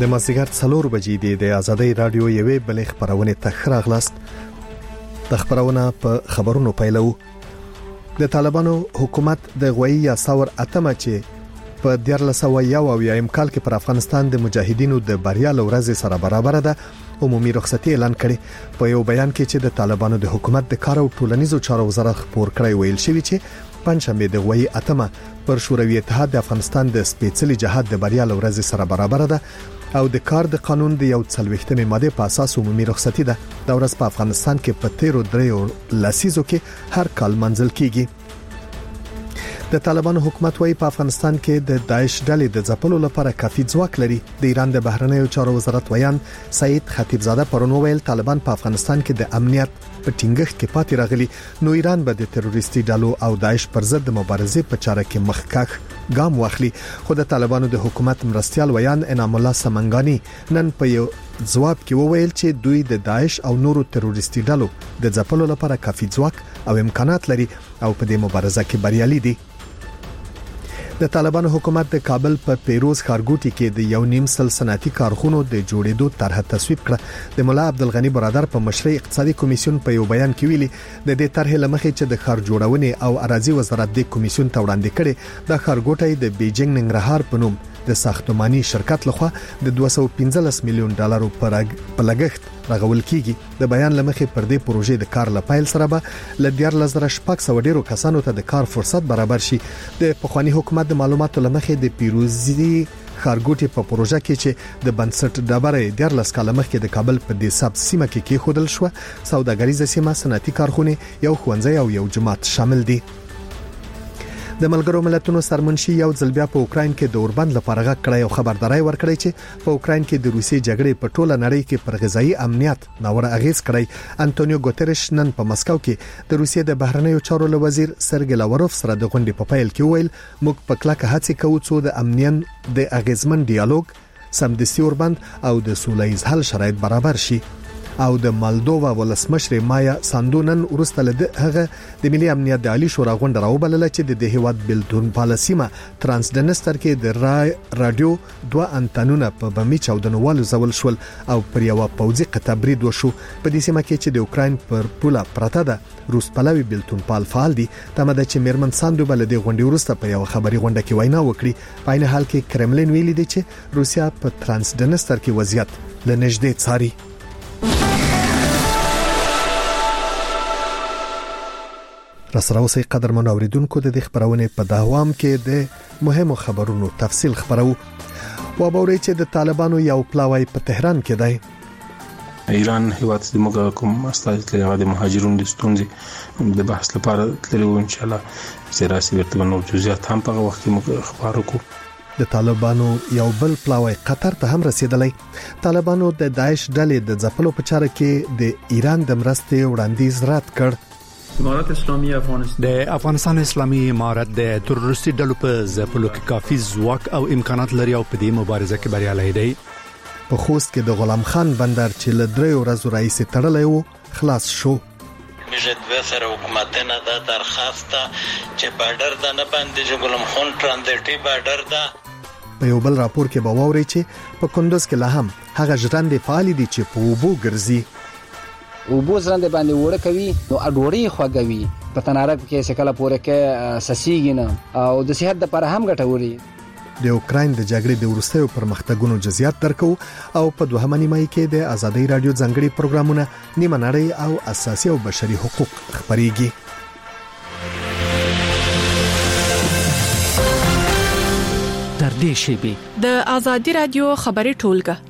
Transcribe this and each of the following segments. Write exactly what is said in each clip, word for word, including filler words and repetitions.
د مازدیګر څلور بجې دی د آزادۍ رادیو یوې بلې خبرونه ته راغلاست. د خبرونه په خبرونو پیلو. د طالبانو حکومت د غوي یا ثور اتمه چې په دیارلس او یو او یم کال کې پر افغانستان د مجاهدینو د بریا لورځ سره برابر ده عمومي رخصتي اعلان کړي. په یو بیان کې چې د طالبانو د حکومت د کار او ټولنیزو چارو وزارت خبر کړی ویل شوی چې پنځمه د غوي اتمه پر شوروي اتحاد د افغانستان د سپېڅلي جهاد د بریا لورځ سره برابر ده او د کار د قانون د یو څلوېښتمې ماده په اساس عمومي رخصتي ده. د ورځ په افغانستان کې په تیرو دریو لسیزو کې هر کال منځل کیږي. د طالبانو حکومت وايي په افغانستان کې د داعش ډلې د ځپلو لپاره کافي ځواک لري. د ایران د بهرنیو چارو وزارت ویان سعید خطیبزاده پرون ویل طالبان په افغانستان کې د امنیت په ټینګښت کې پاتې راغلي، نو ایران به د تروریستي ډلو او داعش پر ضد د مبارزې په چاره کې مخکښ ګام واخلي. خو د طالبانو د حکومت مرستيال ویان انعام الله سمنګانی نن په یو ځواب کې وویل چې دوی د داعش او نورو تروریستي ډلو د ځپلو لپاره کافي ځواک او امکانات لري او په دې مبارزه کې بریالي دي. د طالبانو حکومت د کابل په پیروز ښارګوټي کې د یو نیم سل صنعتي کارخونو د جوړېدو طرح تصویب کړه. د مولا عبدالغنی برادر په مشرۍ اقتصادي کمیسیون په یو بیان کې ویلي د دې طرح لمخې چې د ښار جوړونې او اراضي وزارت د کمیسیون ته وړاندې کړي د ښارګوټي د بیجینګ ننګرهار په نوم د ساختماني شرکت لخوا د دوه سوه پنځلس میلیون ډالرو پر لګښت راغول کیږي. د بیان لمخې پر دې پروژې د کار لپایل سره به ل دیارلس زره شپږ سوه ډیرو کسانو ته د کار فرصت برابر شي. د پخوانی حکومت د معلوماتو لمخې د پیروزي ښارګوټي په پروژه کې چې د بنسټ ډبره دیارلس کال مخکې د کابل په دې سب سیمه کې کې خودل شو، سوداګریزه سیمه، صنعتي کارخونه، یو ښوونځی او یو جماعت شامل دي. د ملګرو ملتونو سرمنشي یو ځل بیا په اوکراین کې د اوربند لپاره غږ کړی او خبرداري ورکړی چې په اوکراین کې د روسي جګړې په ټوله نړۍ کې پر غذایی امنیت ناوړه اغیز کړی. انټونیو ګوتریش نن په مسکو کې د روسیې د بهرنیو چارو وزیر سرګی لاوروف سره د غونډې په پیل کې ویل موږ په کلکه هڅه کوو چې د امنیت د اغیزمن ډیالوګ، سمدستي اوربند او د سولهییز حل شرایط برابر شي. او د مالدووا ولسمشر مایا ساندونن ورسته له هغه د ملي امنیت د عالی شورا غونډه راوبلله چې د هیواد بلتون پالیسیما ترانسډنستر کې د را رادیو دوه انټنونه په بمی چاودنوالو زول شول او پر یو پوځي قطع برید وشو. په دې سیمه کې چې د اوکراین پر پوله پرته ده روس پلاوی بلتون پال فعال دي. تمه ده چې میرمن ساندو بل د غونډې ورسته په یو خبري غونډه کې وینا وکړي. په عین حال کې کرملین ویلي دی چې روسیا په ترانسډنستر کې وضعیت لنږدې څاري. رسره اوسې قدرمن اوریدونکو د دې خبرونه په داوام کې د مهمو خبرونو تفصیل خبرو. و باوري چې د طالبانو یو پلاوی په تهران کې دی. ایران هیواد د موږ کوم استاد لري د مهاجرونو د ستونزې د بحث لپاره تللی و ان شاء الله سیاسي ورته نور جزئیات هم په وخت کې موږ خبرو کو. د طالبانو یو بل پلاوی قطر ته هم رسیدلی. طالبانو د داعش ډلې د ځپلو په چاره کې د ایران د مرستې وړاندیز رد کړ. امارات اسلامي افغانستان د افغانستان اسلامي امارت د تروریستي ډلو په ځپلو کې کافي ځواک او امکانات لري او په دې مبارزه کې بریالي دی. په خوست کې د غلام خان بندر چې له درې ورځې رئیس تړلی و خلاص شو. میشه دوه سره حکومتونه دا درخواست چې بارډر د نه باندې چې غلام خان ترانزیټي بارډر دا. په یو بل راپور کې به واوري چې په کندوز کې لا هم هغه ژرندې فعال دي چې په اوبو ګرځي. او بو زرند باندې وړه کوي نو اډوړی خوګوي په تنارک کې شکل پوره کې سسیږي نه او د صحت لپاره هم ګټوري. د اوکراین د جګړې د ورستیو پرمختګونو جزئیات درکو او په دوهمه نیمه کې د آزادۍ رادیو ځنګړي پروګرامونه نیمه نړۍ او اساسي او بشري حقوق خبريږي. تر دې شی د آزادۍ رادیو خبري ټولګه.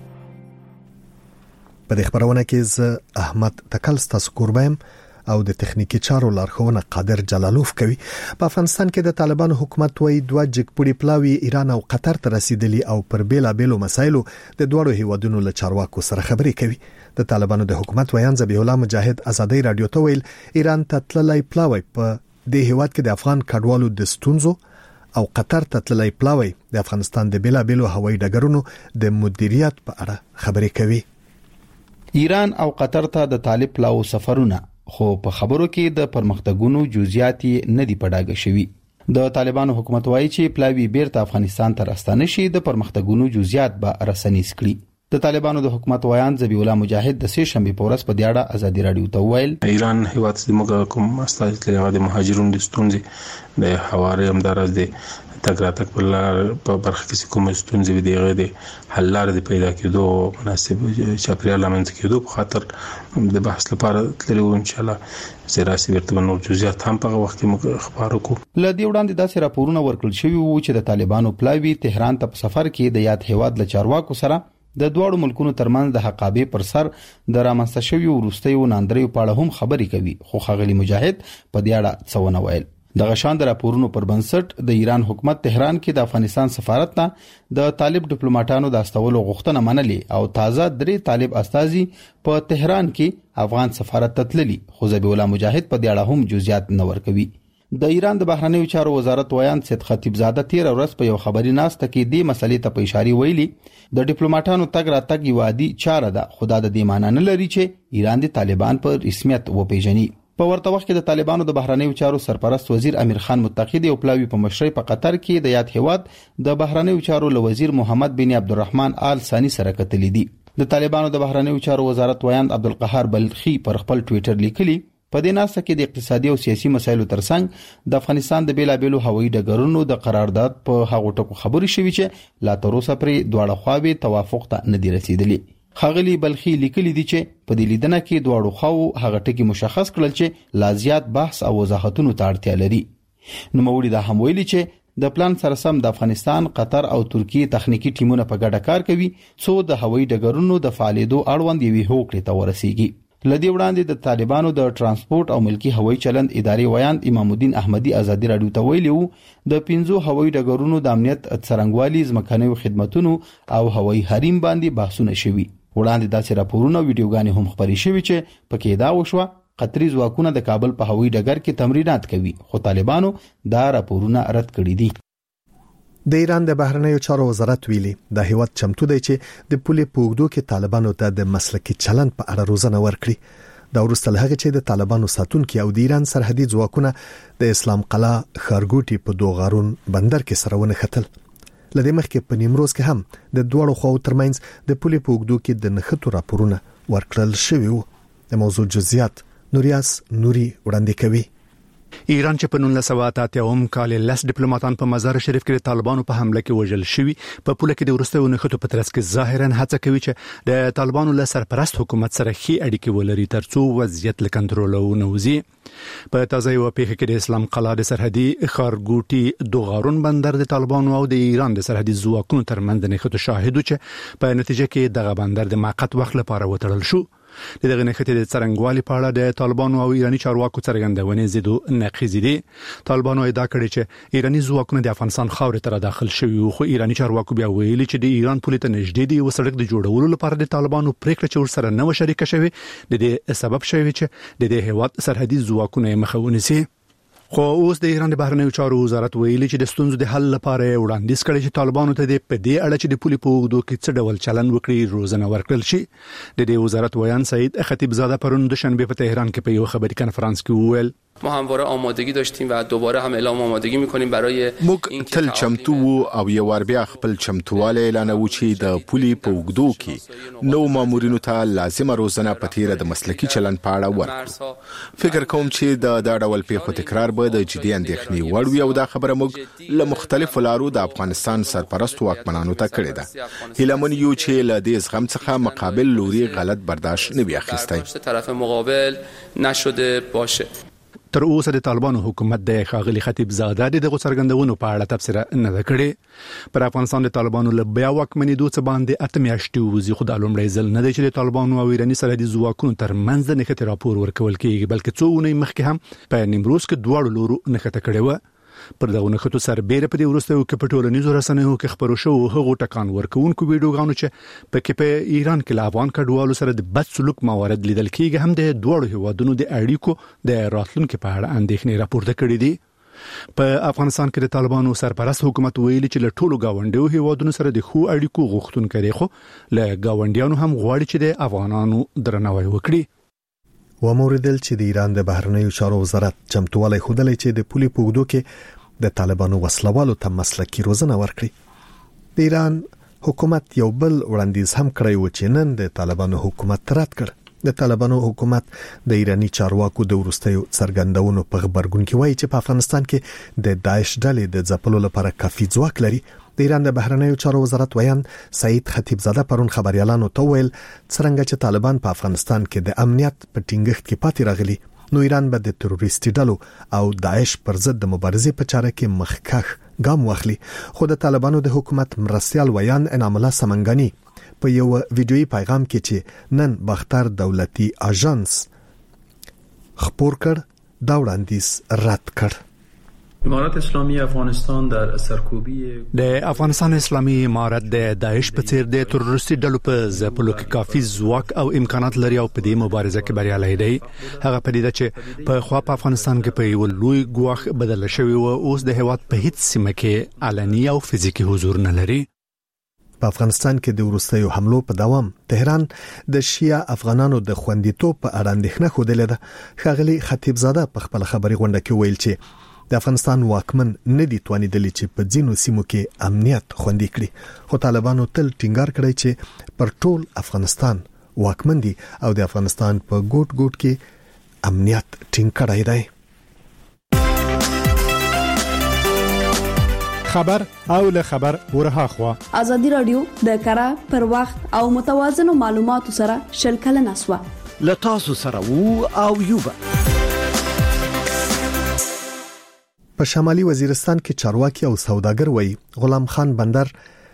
په دې خبرونه کې ز احمد تکل ستاسو قربایم او د تخنیکی چارو لارښوونه قادر جلالوف کوي. په افغانستان کې د طالبانو حکومت وایي دوه جګپوړي پلاوی ایران او قطر ته رسیدلی او پر بیلا بیلو مسایلو د دوړو هیوادونو له چارواکو سره خبرې کوي. د طالبانو د حکومت ویان ذبیح الله مجاهد آزادۍ رادیو ته ویل ایران ته تللی پلاوی په دې هیواد کې د افغان کډوالو د ستونزو او قطر ته تللی پلاوی د افغانستان د بیلا بیلو هوایي ډګرونو د مدیریت په اړه خبرې کوي. ایران او قطر ته د طالب پلاو سفرونه خو په خبرو کې د پرمختګونو جزئیات نه دی پډاګه شوی. د طالبانو حکومت وایي چې پلاوی بیرته افغانستان ته راستانه شي د پرمختګونو جزئیات به رسنیز کړي. د طالبانو د حکومت ویان ذبیح الله مجاهد د سې شنبه په ورځ په دې اړه ازادي رادیو ته ویل ایران هیواد د موږ کوم استازي د مهاجرونو د ستونزې د حواله همدارز د تګراتک په لار په برخه کې کوم ستونزې دی غوډه حل لار د پیدا کېدو مناسب چاپیریال لامنځ کېدو په خاطر د بحث لپاره تلو ان شاء الله سراسي ورته نور جزئیات هم په وخت کې موږ خبرو کو. لدی وړاندې داسې راپورونه ورکړل شوی وو چې د طالبانو پلاوی تهران ته په سفر کې د یاد هیواد له چارواکو سره د دوړو ملکونو ترمنځ د حقابې پر سر د رامنځته شوی ورستیو ناندریو په اړه هم خبرې کوي، خو ښاغلي مجاهد په دې اړه څه ونه ویل. د غشان د راپورونو پر بنسټ د ایران حکومت تهران کې د افغانستان سفارت ته د طالب ډیپلوماټانو د استولو غوښتنه منلې او تازه درې طالب استازي په تهران کې افغان سفارت ته تللي، خو ذبیح الله مجاهد په دې اړه هم جزئیات نه ورکوي. د ایران د بهرنیو چارو وزارت ویان سید خطیب زاده تیر ورځ په یو خبري ناسته کې د مسلې ته په اشاره ویلي د ډیپلوماټانو تګ راتګ یو عادي چاره ده، خو د دې معنی نه لري چې ایران د طالبان په رسمیت وپیژني. په ورته وخت کې د طالبانو د بهرنیو چارو سرپرست وزیر امیر خان متقی او پلاوی په مشرۍ په قطر کې د یاد هیواد د بهرنیو چارو له وزیر محمد بن عبدالرحمن آل ثانی سره کتلې دي. د طالبانو د بهرنیو چارو وزارت ویان عبدالقهار بلخی پر خپل ټوئیټر لیکلي په دې ناسه کې د اقتصادي او سیاسي مسایلو ترڅنګ د افغانستان د بیلابېلو هوایي ډګرونو د قرارداد په هغو ټکو خبرې شوې چې لا تر اوسه پرې دواړه خواوې توافق ته نه دي رسیدلي. ښاغلي بلخي لیکلي دي چې په دې لیدنه کې دواړو خواو هغه ټکي مشخص کړل چې لا زیات بحث او وضاحتونو ته اړتیا لري. نوموړي دا هم ویلي چې د پلان سره سم د افغانستان، قطر او ترکیه تخنیکی ټیمونه په ګډه کار کوي څو د هوایي ډګرونو د فعالیدو اړوند یوې هوکړې ته ورسیږي. لدی وړاندې د طالبانو د ترانسپورت او ملکی هوایي چلند ادارې ویان امام الدین احمدی ازادي رادیو ته ویلي وو د پنځو هوایي ډګرونو د امنیت څرنګوالي، ځمکنیو خدماتونو او هوایي حریم باندې بحثونه شوي. وړاندې داسې راپورونه او ویډیوګانې هم خپرې شوي چې پکې دا وشوه قطري ځواکونه د کابل په هوایي ډګر کې تمرینات کوي، خو طالبانو دا راپورونه رد کړي دي. د ایران د بهرنیو چارو وزارت ویلي د هیواد چمتو دی چې د پولې په اوږدو کې طالبانو ته د مسلکي چلند په اړه روزنه ورکړي. دا وروسته له هغه چې د طالبانو ساتونکو او د ایران سرحدي ځواکونه د اسلام قلعه خارګوټي په دوغارون بندر کې سره ونښتل. لدې مخکې په نیمروز کې هم د دوړو خواو ترمنځ د پولې په اوږدو کې د نښتو راپورونه ورکړل شوي وو. د موضوع جزئیات نوریاس نوري وړاندې کوي. ایران چې په نولس سوه اته اتیا کال لس ډیپلوماټان په مزار شریف کې د طالبانو په حمله کې وژل شوي، په پوله کې د وروستیو نښتو په ترڅ کې ظاهرا هڅه کوي چې د طالبانو له سرپرست حکومت سره ښې اړیکې ولري ترڅو وضعیت له کنټرول ونوځي. په تازه یو پیښه کې د اسلام قلعه د سرحدي خارګوټي دوغارون بندر د طالبانو او د ایران د سرحدي ځواکونو ترمنځ د نښتو شاهدو چې په نتیجه کې دغه بندر د موقت وخت لپاره وتړل شو. د دغه نښتې د څرنګوالي په اړه د طالبانو او ایراني چارواکو څرګندونې زیدو نقیزې دي. طالبانو ادعا کړې چې ایراني ځواکونه د افغانستان خاورې ته داخل شوي وو، خو ایراني چارواکو بیا ویلي چې د ایران پولې ته نږدې دی او سړک د جوړولو لپاره د طالبانو پریکړه چې ورسره نه و شریکه شوې د دې سبب شوی چې د دې هیواد سرحدي ځواکونه مخه ونیسي. خو اوس د ایران د بهرنیو چارو وزارت ویلي چې د ستونزو د حل لپاره وړاندیز کړي چې طالبانو ته د پدې اړه چې د پولې په اوږدو کې څه ډول چلند وکړي روزنه ورکړل شي. د دې وزارت ویان سید خطیب زاده پرون دوشنبه په تهران کې په یو خبري کنفرانس کې وویل ما همواره آمادگی داشتیم و دوباره هم اعلام آمادگی می‌کنیم برای موږ تل چمتو وو او یو ور بیا خپل چمتواله اعلانوو چې د پولې په اوږدو کې نو مامورینو ته لازمه روزنه په تیره د مسلکي چلند په اړه ورکړو. فکر کوم چې د دا ډول پیښو تکرار به د جدي اندېښنې وړ وي او دا خبره موږ له مختلفو لارو د افغانستان سرپرست واکمنانو ته کړې ده. هیلمن یو چې له دې زغم څخه مقابل لوري غلط برداشت نه وي اخیستی. طرف مقابل نشده باشه. تر اوسه د طالبانو حکومت د ښاغلي خطیب زاده د څرګندونو په اړه تفسیر نه کړي. پر افغانستان د طالبانو له بیا واکمنېدو څخه باندې اته میاشتې وځي، خو د لومړي ځل نه دی چې د طالبانو او ایراني سرحدي ځواکونو ترمنځ د نښتې راپور ورکول کېږي، بلکې څو اونۍ مخکې هم په نیمروز کې دواړو لورو نښته کړې وه. پر دغه نښتو سربېره په دې وروستیو کې په ټولنیزو رسنیو کې خبرو شوو هغو ټکان ورکوونکو ویډیوګانو چې پکې په ایران کې له افغان کډوالو سره د بد سلوک موارد لیدل کېږي هم د دوړو هیوادونو د اړیکو د راتلونکو په اړه اندېښنې راپورته کړې دي. په افغانستان کې د طالبانو سرپرست حکومت ویلي چې له ټولو گاونډیو هیوادونو سره د خو اړیکو غوښتونکي دي، خو له گاونډیانو هم غواړي چې د افغانانو درناوی وکړي. و موردل چې د ایران د بهرنیو چارو وزارت چمتووالی ښودلی چې د پولې په اوږدو کې د طالبانو وسلوالو ته مسلکي روزنه ورکړي. د ایران حکومت یو بل وړاندیز هم کړی و چې نن د طالبانو حکومت رد کړ. د طالبانو حکومت د ایرانی چارواکو د ورستیو څرګندونو په خبرګون کې وایي چې په افغانستان کې د داعش ډلې د ځپلو لپاره کافي ځواک لري. د ایران د بهرنیو چارو وزارت ویان سعید خطیبزاده پرون خبريالانو ته ویل څنګه چې طالبان په افغانستان کې د امنیت په ټینګښت کې پاتې راغلي نو ایران به د تروریستي ډلو او داعش پر ضد د مبارزې په چاره کې مخکښ ګام واخلي. خو د طالبانو د حکومت مرستيال ویان انعام الله سمنګانی په یو ویډیويي پیغام کې چې نن باختر دولتي اژانس خبر کړ دا وړاندیز رد کړ. امارات اسلامی افغانستان در سرکوبی د افغانستان اسلامي امارت د داعش په څیر د تروریستي ډلو په ځپلو کې کافي ځواک او امکانات لري او په دې مبارزه کې بریالي دي. هغه پدیده چې په خوا په افغانستان کې په یو لوی ګواخ بدل شوی او اوس د هیواد په هیڅ سیمه کې علني او فزیکی حضور نه لري. په افغانستان کې د وروستیو حملو په دوام تهران د شیعه افغانانو د خوندیتوب په اړه اندېښنه خوده ده. ښاغلي خطیبزاده په خپل خبري غونډه کې ویل چې د افغانستان واکمن نه دي توانیدلی چې په ځینو سیمو کې امنیت خوندي کړي. خو طالبانو تل ټینګار کړی چې پر ټول افغانستان واکمن دي او د افغانستان په ګوټ ګوټ کې امنیت ټینګ کړی دی. خبر او له خبر ورها خوا ازادي رادیو د کارا پر وخت او متوازن معلوماتو سره شلکل نسوا لتاسو سره وو او یوبا. په شمالي وزیرستان کې چارواکي او سوداګر وایي غلام خان بندر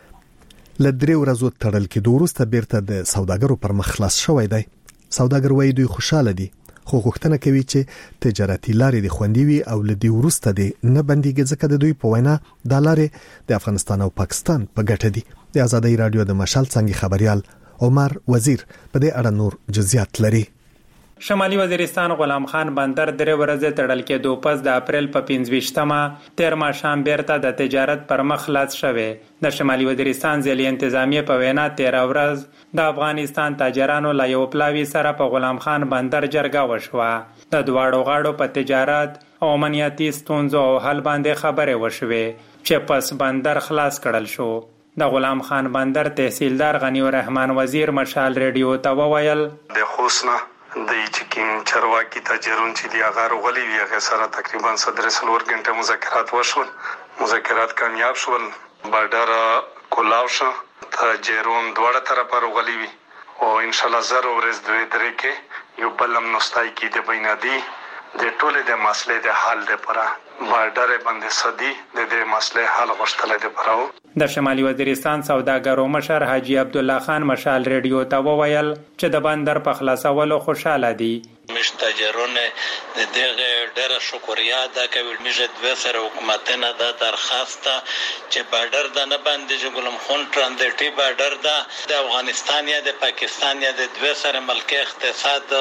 لدري ورځو تړل کې دوروسته بیرته د سوداګرو پر مخ خلاص شوی دی. سوداګر وایي دوی خوشاله دي خو غوښتنه کوي چې تجارتي لارې د خوندي وي او لدی ورسته دي نه بنديږي ځکه د دوی په وینا د لارې د افغانستان او پاکستان په ګټه دي. د آزادۍ رادیو د مشال څنګه خبريال عمر وزیر په دې اړه نور جزئیات لري. شمالي وزیرستان غلام خان بندر درې ورځې تړل کې دوه پس د اپریل په پنځه تیر ماښام بیرته د تجارت پر مخ خلاص شوه. د شمالي وزیرستان ځلې انتظامیه په وینا تیر ورځ د افغانستان تاجرانو لا یو پلاوی سره په غلام خان بندر جرګه وشوه. د دواړو غاړو په تجارت او امنیتي ستونزو او حل باندې خبرې وشوه چې پس بندر خلاص کړل شو. د غلام خان بندر تحصیلدار غنی الرحمن وزیر مشال ریډیو ته وویل د خوسنا د چکین چرواکی تاجرون چې دی هغه غولي وی هغه سره تقریبا صدر سلور غنټه مذاکرات وشول. مذاکرات کامیاب شول. بارډر کولاو شو. تاجرون دواړه طرفه غولي وی او ان شاء الله زر ورځ دوی درې کې یو بلم نوستای کې د بینادي د ټوله د مسلې د حل لپاره بارډر باندې سدي د دې مسلې حل غوښتل دي پراو. د شمالي وزیرستان سوداګرو مشر حاجی عبد الله خان مشال ریډیو ته وویل چې د بندر په خلاصولو خوشاله دي. مش تاجرون د دغه ډېر شکریا ادا کوي. مشه د سره حکومتونه د درخواست چې بارډر د نه باندې چې ګلم خون ترانزیټي بارډر د افغانستان یا د پاکستان یا د دوه سره ملک اقتصاد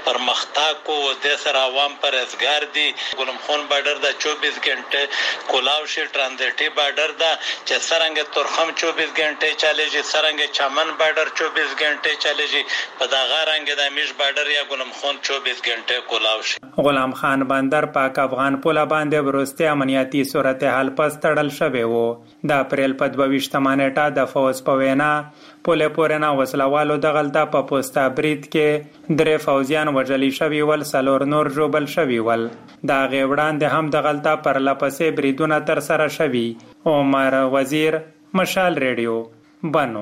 پرمختګ کو د سره عوام پر ازګار دي. ګلم خون بارډر د چوبیس غنټه کولاو شي ترانزیټي بارډر د چې سرنګ ترخم چوبیس غنټه چاليږي سرنګ چمن بارډر چوبیس غنټه چاليږي په دا غرنګ د میش بارډر یا ګلم خون چوبیس غنټه کولاو شي. غلام خان بندر پاک افغان پوله باندې ورسته امنیتي صورتحال پس تړل شوی وو. د اپریل په دوه ویشتمه نیټه د فوز په وینا پوله پورنا وسلوالو د غلطه په پوسټا برید کې درې فوزیان وژل شوی ول سلور نور جوبل شوی ول. دا غوړان د هم د غلطه پر لپسې بریدونه تر سره شوی. عمر وزیر مشال ریډیو بنو.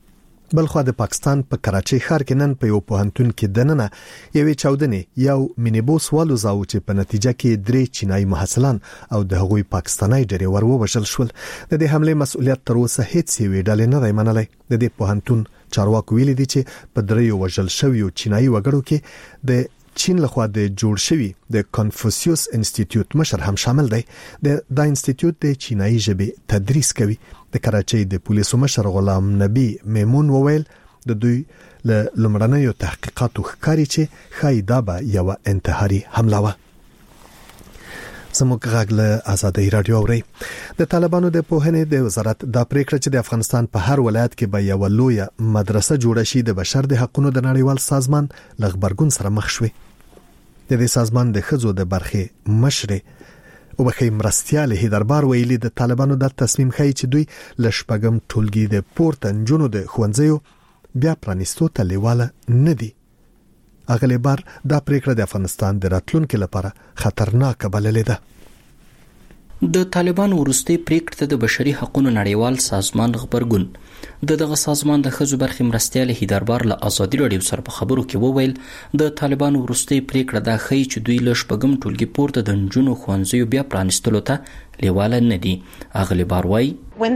بلخو د پاکستان په کراچۍ ښار کې نن په یو پوهنتون کې دننه یوې چاودنې یو مینیبوس والوزاو چې په نتیجه کې درې چینایي محصلان او د هغوی پاکستاني ډریور ووژل شول. د دې حمله مسؤلیت تر اوسه هیڅ یوې ډلې نه دی منلی. د دې پوهنتون چارواکو ویلي دي چې په دریو وژل شویو چینایي وګړو کې د چین لخوا د جوړ شوی د کنفوسیوس انسټیټیوټ مشر هم شامل دی. د دا انسټیټیوټ د چینایي ژبې تدریس کوي. د کراچۍ د پولیسو مشر غلام نبی میمون وویل د دوی له لمړنیو تحقیقاتو ښکاري چې ښایي دا به یوه انتحاري حمله وه. زموږ غږ له آزادۍ رادیو اورئ. د طالبانو د پوهنې د وزارت دا پریکړه چې د افغانستان په هر ولایت کې به یوه لویه مدرسه جوړه شي د بشر د حقوقو د نړیوال سازمان له غبرګون سره مخ شوې. د دې سازمان د ښځو د برخې مشرې وبخې مرستيال هیدربار ویلي د طالبانو د تصمیم خای چې دوی لشپګم ټولګي د پورته نجونو د خوندزیو بیا پرانیستو ته لیواله نه دي. اغلی بار دا پریکړه د افغانستان د راتلونکو لپاره خطرناک بللې ده. د طالبانو وروستي پریکړه ته د بشري حقوقو نړیوال سازمان خبرګون د دغه سازمان د خزو برخې مرستيال هیدربار له ازادي راډیو سره په خبرو کې وویل د طالبانو وروستي پریکړه دا ښیي چې دوی له شپږم ټولګي پورته د نجونو ښوونځیو بیا پرانیستلو ته لیواله نه دي. اغلی بار وایي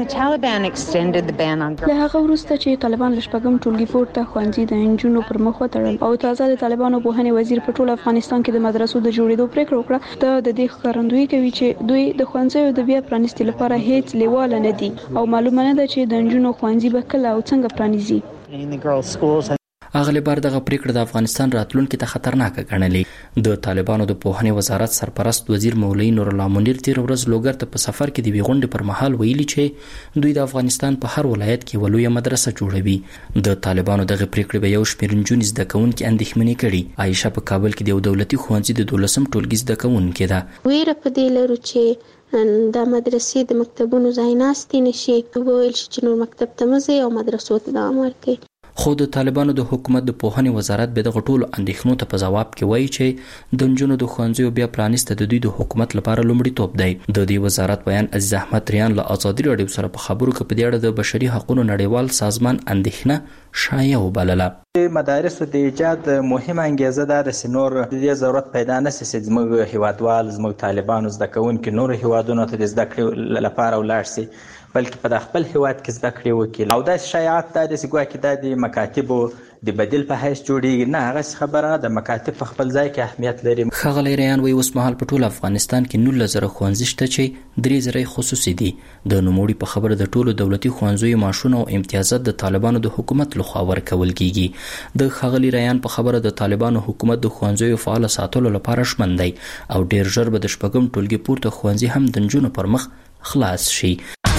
له هغه وروسته چې طالبان له شپږم ټولګي پورته ښوونځي د نجونو پر مخ وتړل او تازه د طالبانو پوهنې وزیر په ټول افغانستان کې د مدرسو د جوړېدو پریکړه وکړه، د دې ښکارندویي کوي چې دوی د ښوونځیو د بیا پرانیستلو لپاره هیڅ لیواله نه دي او معلومه نه ده چې د نجونو ښوونځي به کله او څنګه پرانیزي. اغلی بار دغه پریکړه د افغانستان راتلونکي ته خطرناک ګڼلې. د طالبانو د پوهنې وزارت سرپرست وزیر مولوی نور الله منیر تیر ورځ لوګر ته په سفر کې د ویغونډې پر مهال ویلي چې دوی د افغانستان په هر ولایت کې ولویه مدرسه جوړوي. د طالبانو دغه پریکړه به یو شمېر نجونې زده کوونکي اندېښمنې کړي. عایشه په کابل کې د یو دولتي ښوونځي د دولسم ټولګي زده کوونکې ده. ویره په دې لرو چې د مدرسې د مکتبونو ځای ناستې نشي، وویل شي چې نور مکتب ته مه ځئ او مدرسو ته دوام ورکړئ. خو د طالبانو د حکومت د پوهنې وزارت به دغه ټولو اندېښنو ته په ځواب کې وایي چې د نجونو د ښوونځیو بیا پرانیسته د دوی د حکومت لپاره لومړیتوب دی. د دې وزارت بیان عزیز احمد ریان له ازادي راډیو سره په خبرو کې په دې اړه د بشري حقوقو نړیوال سازمان اندېښنه شایع وبلله. مدارس د ایجاد مهمه انګیزه ده چې نور د دې ضرورت پیدا نشي چې زموږ هیوادوال زموږ طالبانو زده کوونکي نور هیوادونو ته د زده کړې لپاره ولاړ شي، بلکې په خپل هیواد کې زده کړې وکړي. او دا شایعات دا چې ګواکې دا د مکاتبو د بدیل په حیث جوړیږي، نه هغه خبره د مکاتب په خپل ځای کې اهمیت لري. ښاغلی ریان وایي اوس مهال په ټول افغانستان کې نولس زره ښوونځي شته چې درې زره خصوصي دي. د نوموړي په خبره د ټولو دولتي ښوونځیو معاشونه او امتیازات د طالبانو د حکومت لخوا ورکول کیږي. د ښاغلي ریان په خبره د طالبانو حکومت د ښوونځیو فعال ساتلو لپاره ژمن دی او ډیر ژر به د شپږم ټولګي پورته ښوونځي هم د نجونو پر مخ خلاص شي.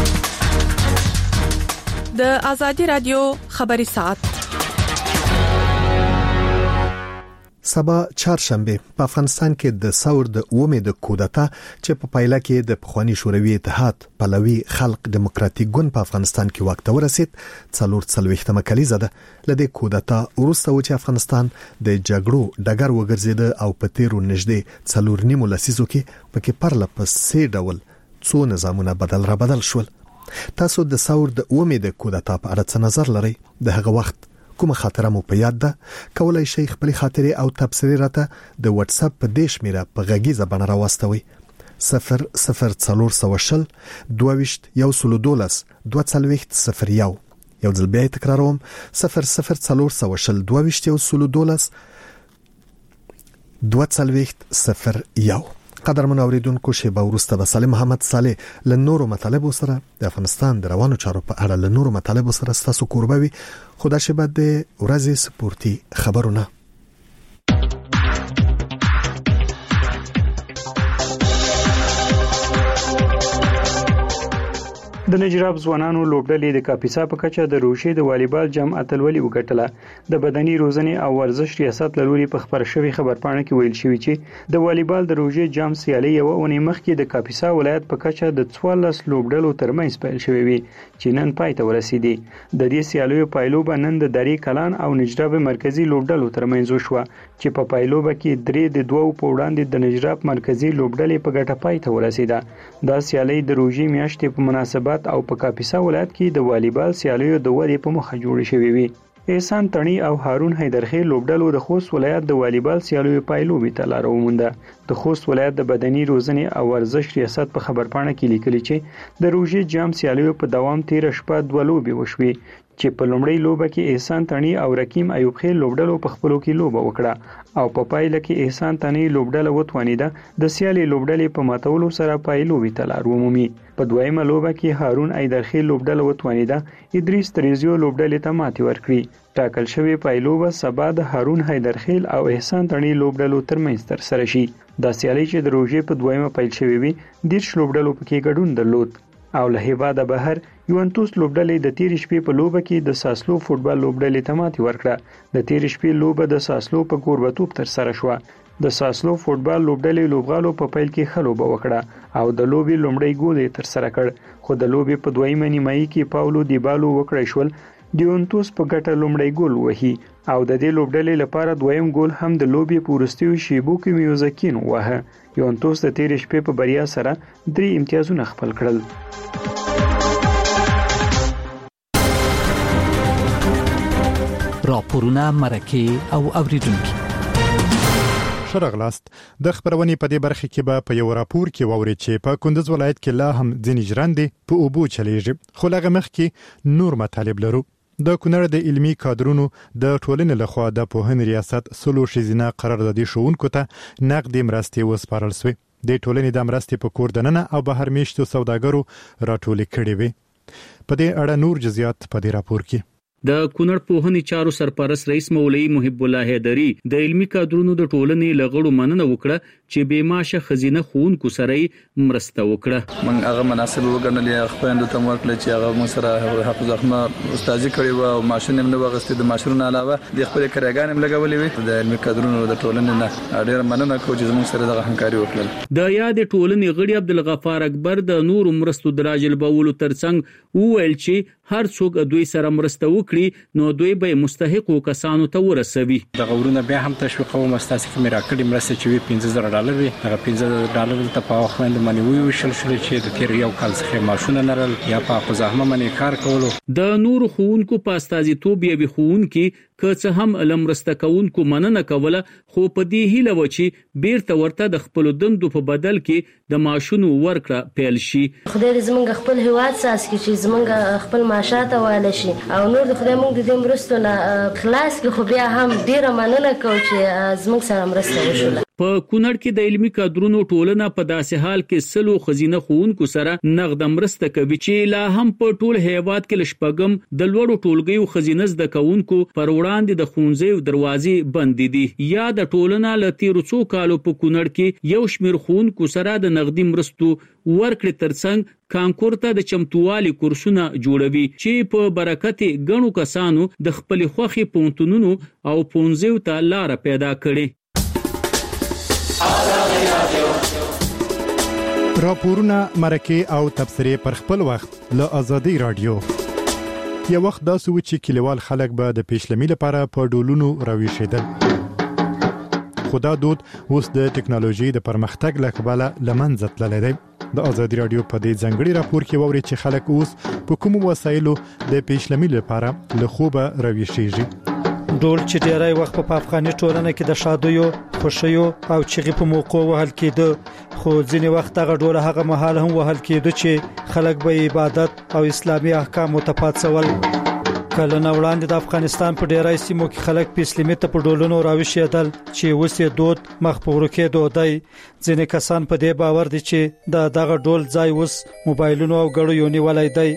د ازادي رادیو خبري ساعت سبا چهارشنبه په افغانستان کې د ثور د اومې د کودتا چې په پایله کې د پخوانی شوروي اتحاد پلوي خلق دموکراتیک ګوند په افغانستان کې واک ته ورسید. څلور څلوېښتمه کلیزه ده. لدې کودتا وروسته و چې افغانستان د جګړو ډګر وګرځید او په تیرو نږدې څلور نیمو لسیزو کې پکې پرله پسې ډول څو نظامونه بدل را بدل شول. تاسو د ثور د اومې د کودتا په اړه څه نظر لرئ؟ د هغه وخت کومه خاطره مو په یاد ده؟ کولای شئ خپل خاطره او تبصره راته د واتس اپ په دیش میره په غږیزه بڼه راوستوي. صفر صفر څلور سوه شل دوه یو سلو دولس دوه څلوېښت صفر یو. یو ځل بیا تکراروم، صفر صفر څلور سوه شل دوه یو سلو دولس دوه څلوېښت صفر یو. قدرمن اوریدونکو، شیبه وروسته به سالم محمد صالح له نورو مطالبو سره د افغانستان د روانو چارو په اړه له نورو مطالبو سره ستاسو کوربه وي. خدا شیبه د ورځې سپورتي خبرونه. د نجراب ځوانانو لوبډلې د کاپیسا په کچه د روشي د والیبال جام اتلولي وګټله. د بدني روزنې او ورزش ریاست لوري په خبر شوی خبرپاڼه کې ویل شوی چې د والیبال د روشي جام سیالي یو اونۍ مخکې د کاپیسا ولایت په کچه د څوارلس لوبډلو ترمنځ پیل شوی وي چې نن پای ته ورسیدي. د دې سیالیو پایلوبه نن د دری کلان او نجراب مرکزی لوبډلو ترمنځ وشوه چې په پایلوبه کې درې د دوو په وړاندې د نجراب مرکزی لوبډلې په ګټه پای ته ورسیده. دا سیالي د روشي میاشتې په مناسبت او په کاپیسا ولایت کې د والیبال سیالیو د ودې په مخه جوړې شوې وي. احسان تڼي او هارون حیدرخیل لوبډلو د خوست ولایت د والیبال سیالیو پایلوبې ته لار ومونده. د خوست ولایت د بدني روزنې او ورزش ریاست په خبرپاڼه کې لیکلي چې د روژې جام سیالیو په دوام تیر شپه دوه لوبې وشوې چې په لومړۍ لوبه کې احسان تڼي او رکیم ایوب خیل لوبډلو په خپلو کې لوبه وکړه او په پایله کې احسان تڼي لوبډله وتوانیده د سیالي لوبډلې په ماتولو سره پایلوبې ته لار ومومي. په دویمه لوبه کې هارون ایدرخیل لوبډله وتوانیده ادریس تریزیو لوبډلې ته ماتې ورکړي. ټاکل شوی پایلوبه سبا د هارون حیدرخیل او احسان تڼي لوبډلو ترمنځ ترسره شي. دا سیالي چې د روژې په دویمه پیل شوې وي دیرش لوبډلو پکې ګډون درلود او له هیواده بهر یوونتوس لوبډلې د تیر شپې په لوبه کې د ساسلو فوټبال لوبډلې ته ماتې ورکړه. د تیر شپې لوبه د ساسلو په کوربتوب تر سره شوه. د ساسلو فوټبال لوبډلې لوبغالو په پیل کې خلوبه وکړه او د لوبي لومړی ګول یې تر سره کړ، خو د لوبي په دویمه نیمایي کې پاولو دیبالو وکړای شول ډیونتوس په ګټه لومړی ګول وهي او د دې لوبډلې لپاره دویم ګول هم د لوبي په وروستیو شیبو کې میوزکین وه. یوونتوس د تیر شپې په بریا سره درې امتیازونه خپل کړل. راپورونه مرکه او اوریدونکو شرغلاست د خبرونې په دې برخه کې به په یو راپور کې ووري چې په کندز ولایت کې لا هم ځینې ژرندې په اوبو چلیږي، خو لغه مخ کې نور مطالب لرو. د کونړ د علمي کادرونو د ټولنې لخوا د پوهنې ریاست سلو شیزینه قراردادي شوونکو ته نقدي مرستې وسپارل شوې. د ټولنې د مرستې په کور دننه او بهر میشتو سوداګرو راټولې کړې وي. په دې اړه نور جزئیات په دې راپور کې. د کونړ پوهنې چارو سرپرست رئیس مولوی محب الله حیدری د علمي کادرونو د ټولنې لغړو مننه وکړه چې بې معاشه خزینه خونکو سره مرسته وکړه. من هغه مناسب وګڼلې خپل ته ورکړل چې هغه مو سره حافظ احمد استادي کړی و او ماشين هم نه وغستې، د ماشين علاوه د خپل کارګان هم لګولې وي. د علمي کادرونو د ټولنې نه ډېر مننه کوم چې موږ سره د همکاري وکړل. د یاد ټولنې غړي عبدالغفار اکبر د نور مرستو دراجل بولو ترڅنګ وویل چې هر څوک دوی سره مرسته وکړي نو دوی به مستحقو کسانو ته ورسوي. د غوړونه بیا هم تشویق او مستاسې کې میراکړي مرسته چې وي پنځه زره ډالر وي. هغه پنځه زره ډالر ته په وخت باندې منی وي وشل شل چې د تیر یو کال څخه ماشونه نرل یا په خزاهمه منی کار کولو. د نور خوونکو په استازیتوب یې بخونکي که څه هم لمرسته کوونکو مننه کوله، خو په دې هیله و چې بیرته ورته د خپل دندو په بدل کې د ماشونو ورکړه پیل شي. خدای دې زمونږ خپل هیواد ساس کې چې زمونږ خپل معاشات واله شي او نور د خدای موږ د دې مرستو نه خلاص کې، خو بیا هم ډیره مننه کوم چې زمونږ سره مرسته وشوله. په کونړ کې د علمي کادرونو ټولنه په داسې حال کې سلو خزینه خوونکو سره نقد مرسته کوي چې لا هم په ټول هیواد کې لشپګم د لوړو ټولګیو خزینه زده کوونکو پر وړاندې د ښوونځیو دروازې بندې دي. یا د ټولنه له تیرو څو کالو په کونړ کې یو شمېر خوونکو سره د نقدي مرستو ورکړې ترڅنګ کانکور ته د چمتووالي کورسونه جوړوي چې په برکت غنو کسانو د خپل خوخي پونتونونو او پونځیو ته لار پیدا کړي. راپورونه مرکه او تبصره پر خپل وخت له آزادۍ رادیو. یو وخت داسې و چې کلیوال خلک به د پیشلمي لپاره په ډولونو راویښېدل، خو دا دود اوس د ټکنالوژي د پرمختګ له کبله له منځه تللی دی. د آزادۍ رادیو په دې ځانګړي راپور کې ووري چې خلک اوس په کومو وسایلو د پیشلمي لپاره له خوبه راویښېږي. ډول چې ډیری وخت په افغاني ټولنه کې د شادیو، خوشیو او چغې په موقع وهل کېده، خو ځینې وخت هغه ډول هغه مهال هم وهل کېده چې خلک به عبادت او اسلامي احکام متپاتسول. کله نو وړاندې د افغانستان په ډیری سیمو کې خلک په اسلامي ته په ډولونو راوښیدل چې وسې دود مخ په ورکه دودای. ځینې کسان په دې باور دي چې دا دغه ډول ځای وس موبایلونو او غړو یونی ولای دی.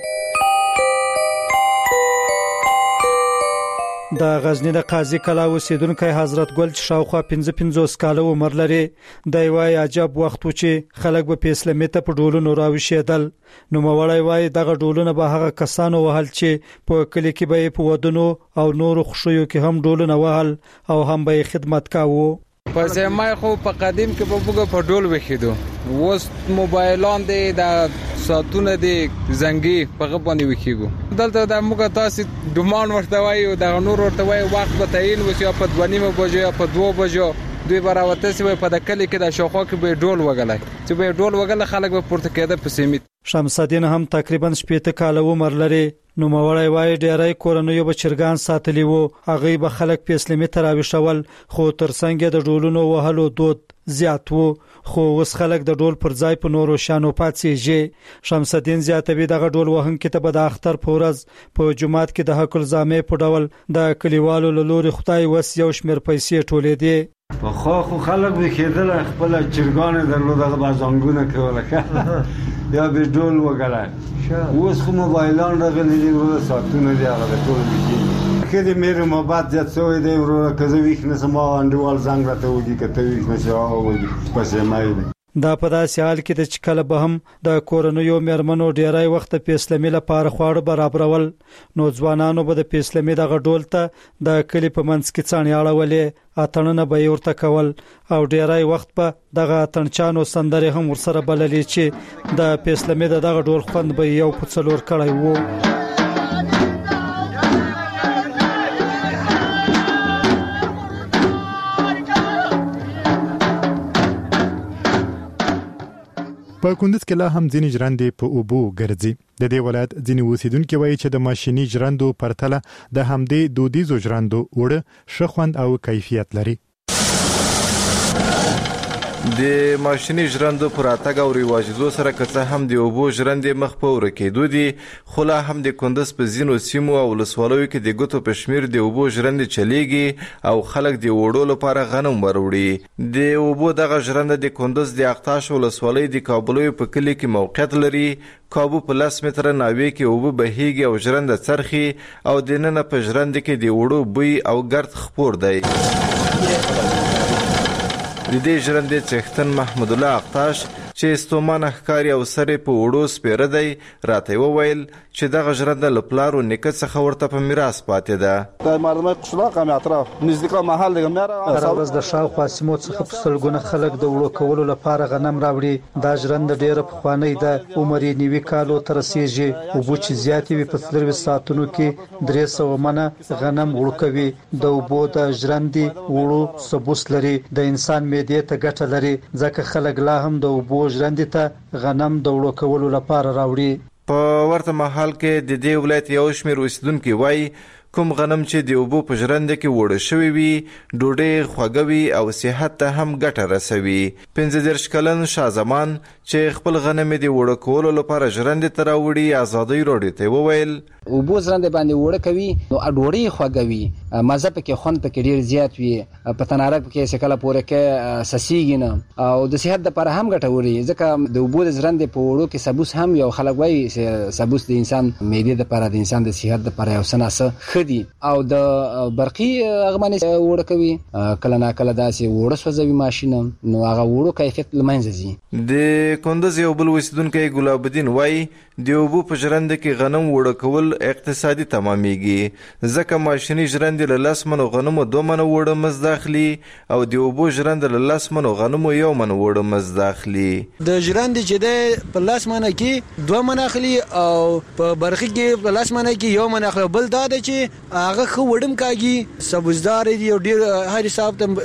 د غزنی د قاضي کلا اوسیدونکو حضرت ګل شاوخوا پنځه پنځوس کاله عمر لري. د وای عجب وخت و چې خلک به په اسلامي ته په ډولونو راوښیدل. نو مولای وای دغه ډولونه به هغه کسانو وهل چې په کلی کې به په ودونو او نور خوشیو کې هم ډولونه وهل او هم به خدمت کاوه. په زمای خو په قدیم کې په بوګه په ډول وخیدو، وس موبایلان دي د ساتونه دي زنګي په غبنې وکیګو. دلته د موږ تاسو ډمان ورته وایي او د نور ورته وایي وخت به تعین وسی په دوه نیمه بجو یا په دوه بجو دوی براوته سی په د کلی کې د شوخو کې به ډول وګلای چې به ډول وګل خلک به پورته کېده په سیمه. شمس الدین هم تقریبا شپږ کاله عمر لري. نو مولای وای ډیرای کورنیو بچرګان ساتلی وو، هغه به خلک په اسلامي تراویشول، خو ترڅنګ د ډولونو وهلو دود زیات وو، خو اوس خلک د ډول پر ځای په نورو شانو پاتېږي. شمس الدین زیاتوي دغه ډول وهونکو ته به د اختر په ورځ په جمعات کې د حق الزامه په ډول د کلیوالو له لوري خدای وس یو شمیر پیسې ټولې دي. په خو خو خلک به کېدل خپل چرګان درلودغه بازانګونه کوله یا به ډول وګړای. اوس خو موبایلان راغلي دي ورو ساتونه دي هغه ټول دي. کله مې رمبات ځات سوې دی ورو کزه ویښ نه سم انډوال زنګ راته وږي کته ویښ نه شو او پسې مای. دا په داسې حال کې د چکل به هم د کورونیو مرمنو ډیرای وخت په اسلامي لپاره خواړه برابرول نو ځوانانو به د اسلامي دغه ډول ته د کلی په منځ کې څانې اړولې اتنه به ورته کول او ډیرای وخت په دغه تنچانو سندره هم ورسره بللې چې د اسلامي دغه ډول خوند به یو په څلور کړای وو. په کندز کې لا هم ځینې ژرندې په اوبو ګرځي. د دې ولایت ځینې اوسیدونکو وایي چې د ماشيني ژرندو پرتله د همدې دودیزو ژرندو وړه ښه خوند او کیفیت لري. د ماشيني ژرندو پر اتګ او رواجېدو سره که څه هم د اوبو ژرندې مخ په ورکېدو دي، خو لا هم د کندز په ځینو سیمو او ولسوالیو کې د ګوتو په شمېر د اوبو ژرندې چلیږي او خلک د وړو لپاره غنم وروړي. د اوبو دغه ژرنده د کندز د اقتاش ولسوالۍ د کابلیو په کلي کې موقعیت لري. کابو په لس متره ناوې کې اوبه بهیږي او ژرنده څرخي او دننه په ژرنده کې د وړو بوی او ګرد خپور دی. د دې ژرندې څښتن محمود الله اقتاش چې ستومانه ښکاري او سر په وړو سپیره دی راته وویل چې دغه ژرنده له پلار و نیکه څخه ورته په میراث پاتې ده. د مردمۍ قشلاق هم اطراف نزدیکا محل دیگه میاره. هره ورځ د شاوخوا سیمو څخه په سلګونه خلک د وړو کولو لپاره غنم راوړي. دا ژرنده ډیره پخوانۍ ده، عمر یې نوي کالو ته رسیږي. اوبه چې زیاتې وي په څلرویشت ساعتونو کې درې سوه منه غنم وړو کوي. د اوبو د ژرندې وړو سبوس لري، د انسان معدې ته ګټه لري ځکه خلک لا هم د اوبو ژرندې ته غنم د وړو کولو لپاره راوړي. په ورته مهال کې د دې ولایت یو شمېر اوسیدونکي وایي کوم غنم چې د اوبو په ژرنده کې وړه شوی وي ډوډۍ خوږه وي او صحت ته هم ګټه رسوي. پنځه دېرش کلن شاه زمان چې خپل غنم د وړه کولو لپاره ژرندې ته راوړي ازادۍ راډیو ته وویل اوبو ژرندې باندې وړه کوي نو ډوډۍ خوږه وي، مزه پکې خوند پکې ډېر زیات وي، په تناره پکې سکله پورې کې سسیږي نه او د صحت لپاره هم ګټوري ځکه د اوبو د ژرندې په وړو کې سبوس هم یو خلک وایي سبوس د انسان معدې لپاره د انسان د صحت لپاره یو سناسه خدي او د برقي اغمنې وړه کوي. کله نا کله داسې وړه سوځوي ماشین نو هغه وړو کیفیت لمنځه ځي. د کندز یو بل اوسیدونکی ګلاب الدین وایي د اوبو په ژرنده کې غنم وړه کول اقتصادي تمامېږي ځکه ماشیني ژرندې له لس منو غنمو دوه منو وړه مزد اخلي او د اوبو ژرنده له لس منو غنمو یو من وړه مزد اخلي. د ژرندې چې ده په لس منه کې دوه من اخلي او په برقي کې په لس منه کې یو من اخلي. بل دا ده چې هغه خو وړم کاږي سبوزدار دی او ډیر هر حساب ته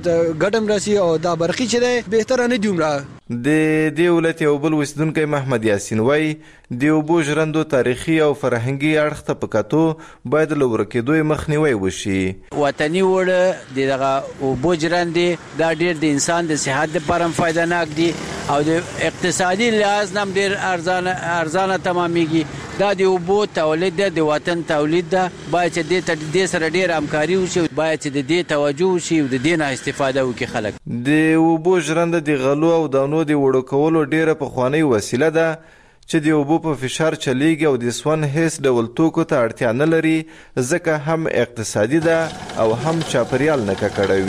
ګټم راسي او دا برقي چې ده بهتره نه دی عمره. د دې ولایت یو بل اوسیدونکی محمد یاسین وایي د اوبو ژرندو تاریخي او فرهنګي اړخ ته په کتو باید له ورکېدو مخنیوی وشي. وطني وړه دغه اوبو ژرندې دا ډیر د انسان د صحت لپاره فایدهناک دي او د اقتصادي لحاظ هم ډیر ارزانه ارزانه تمامېږي. دا د اوبو تولید ده، د وطن تولید ده، باید چې د دې سره ډیر همکاري وشي، باید چې د دې توجه وشي او د دې نه استفاده وکړي خلک. د اوبو ژرنده د غلو او دانو د وړو کولو ډیره پخوانۍ وسیله ده چې د اوبو په فشار چلیږي او د سون هیڅ ډول توکو ته اړتیا نه لري ځکه هم اقتصادي ده او هم چاپریال نه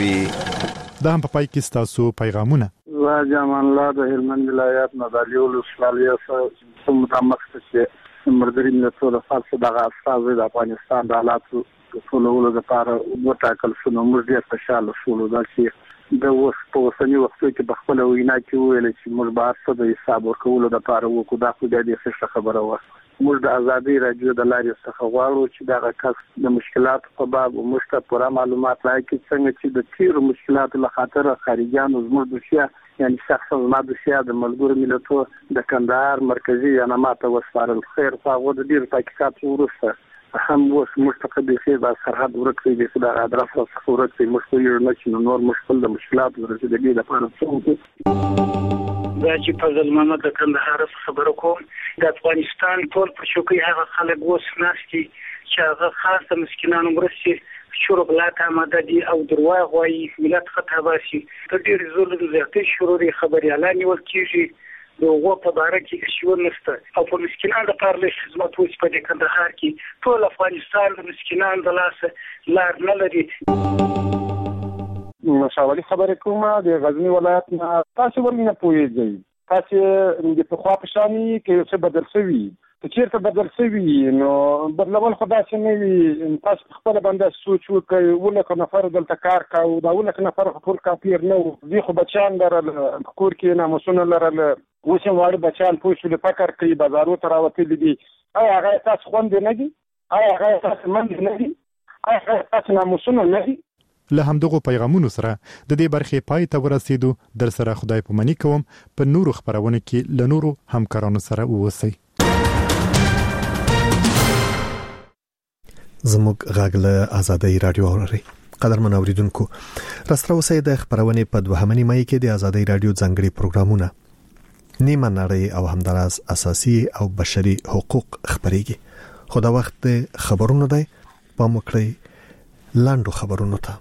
ککړوي. دا هم په پای کې ستاسو پیغامونه. زه جامان الله د هلمند ولایت نه د لیول ولسوالۍ څخه متمخ چې مردري ملتونو د فارس دغه استازي د افغانستان د حالاتو ټولولو لپاره وټاکل شو. نو موږ ډېر خوشاله شولو دا چې د اوس په اوسني وخت کې په خپله وینا کې وویل چې موږ به هر څه د حساب ورکولو لپاره وکړو. دا خو ډېرې ښه خبره وه. موږ د ازادۍ راډیو د لارې څخه غواړو چې دغه کس د مشکلاتو په باب موږ ته پوره معلومات راکړي څنګه چې د تیرو مشکلاتو له خاطره خارجیانو زموږ دوسیه یعنی شخصا زما دوسیه د ملګرو ملتونو د کندهار مرکزي ایالما ته وسپارل. خیر خو هغو د ډېرو تحقیقاتو وروسته هم اوس موږ ته بېخي دا سرحد ورک دی، بېخي دا ادرس راڅخه ورک دی. موږ پوهېږو نه چې نو نور موږ خپل د مشکلاتو د رسېدګۍ لپاره څه وکړو. دا چې فضل محمد د کندهار څخه خبره کوم. د افغانستان ټول په چوکۍ هغه خلک اوس ناست دي چې هغه خاص د مسکینانو مرستې شروع ته آماده دي او درواغ وایي، ملت خطا باسي. د ډېرې ظلم زیاتې شروع خبریالان نیول کېږي، د هغو په باره کې هیڅ نشته او په مسکینانو لپاره لږ خدمت وشي. په دې کندهار کې ټول افغانستان د مسکینانو د لاسه لار نه لري. مشاوري خبرې کوم د غزنی ولایت نه. تاسو ولې نه پوهیږئ؟ تاسو د په خوا په شانی کې څه بدل شوی چې چیرته بدل شوی نو بدلول خدا چې نه وي. تاسو خپل باندې سوچ وکړئ ولکه نفر دلته کار کوي دا ولکه نفر ټول کافر نه دي خو بچان لرل کور کې ناموسونه لرل اوس هم واړه بچان پوه شول فکر کوي بازارو ته راوتلي دي. آیا هغه تاسو خوند نه دي؟ آیا هغه تاسو مند نه دي؟ آیا هغه تاسو ناموسونه نه دي؟ له همدغه پیغامونو سره د دې برخې پای ته ورسېدو. در سره خدای پاماني کوم په نورو خبرونه کې له نورو همکارانو سره اوسئ. زموږ غږ له آزادۍ رادیو اوري. قدرمن اوریدونکو راستره اوسئ د خبرونه په دوهمه نیمه کې د آزادۍ رادیو ځنګړي پروګرامونه نیمه نړۍ او همداراز اساسي او بشري حقوق خبريږي. خو دا وخت خبرونه دی په مکړی لاندو خبرونه ته.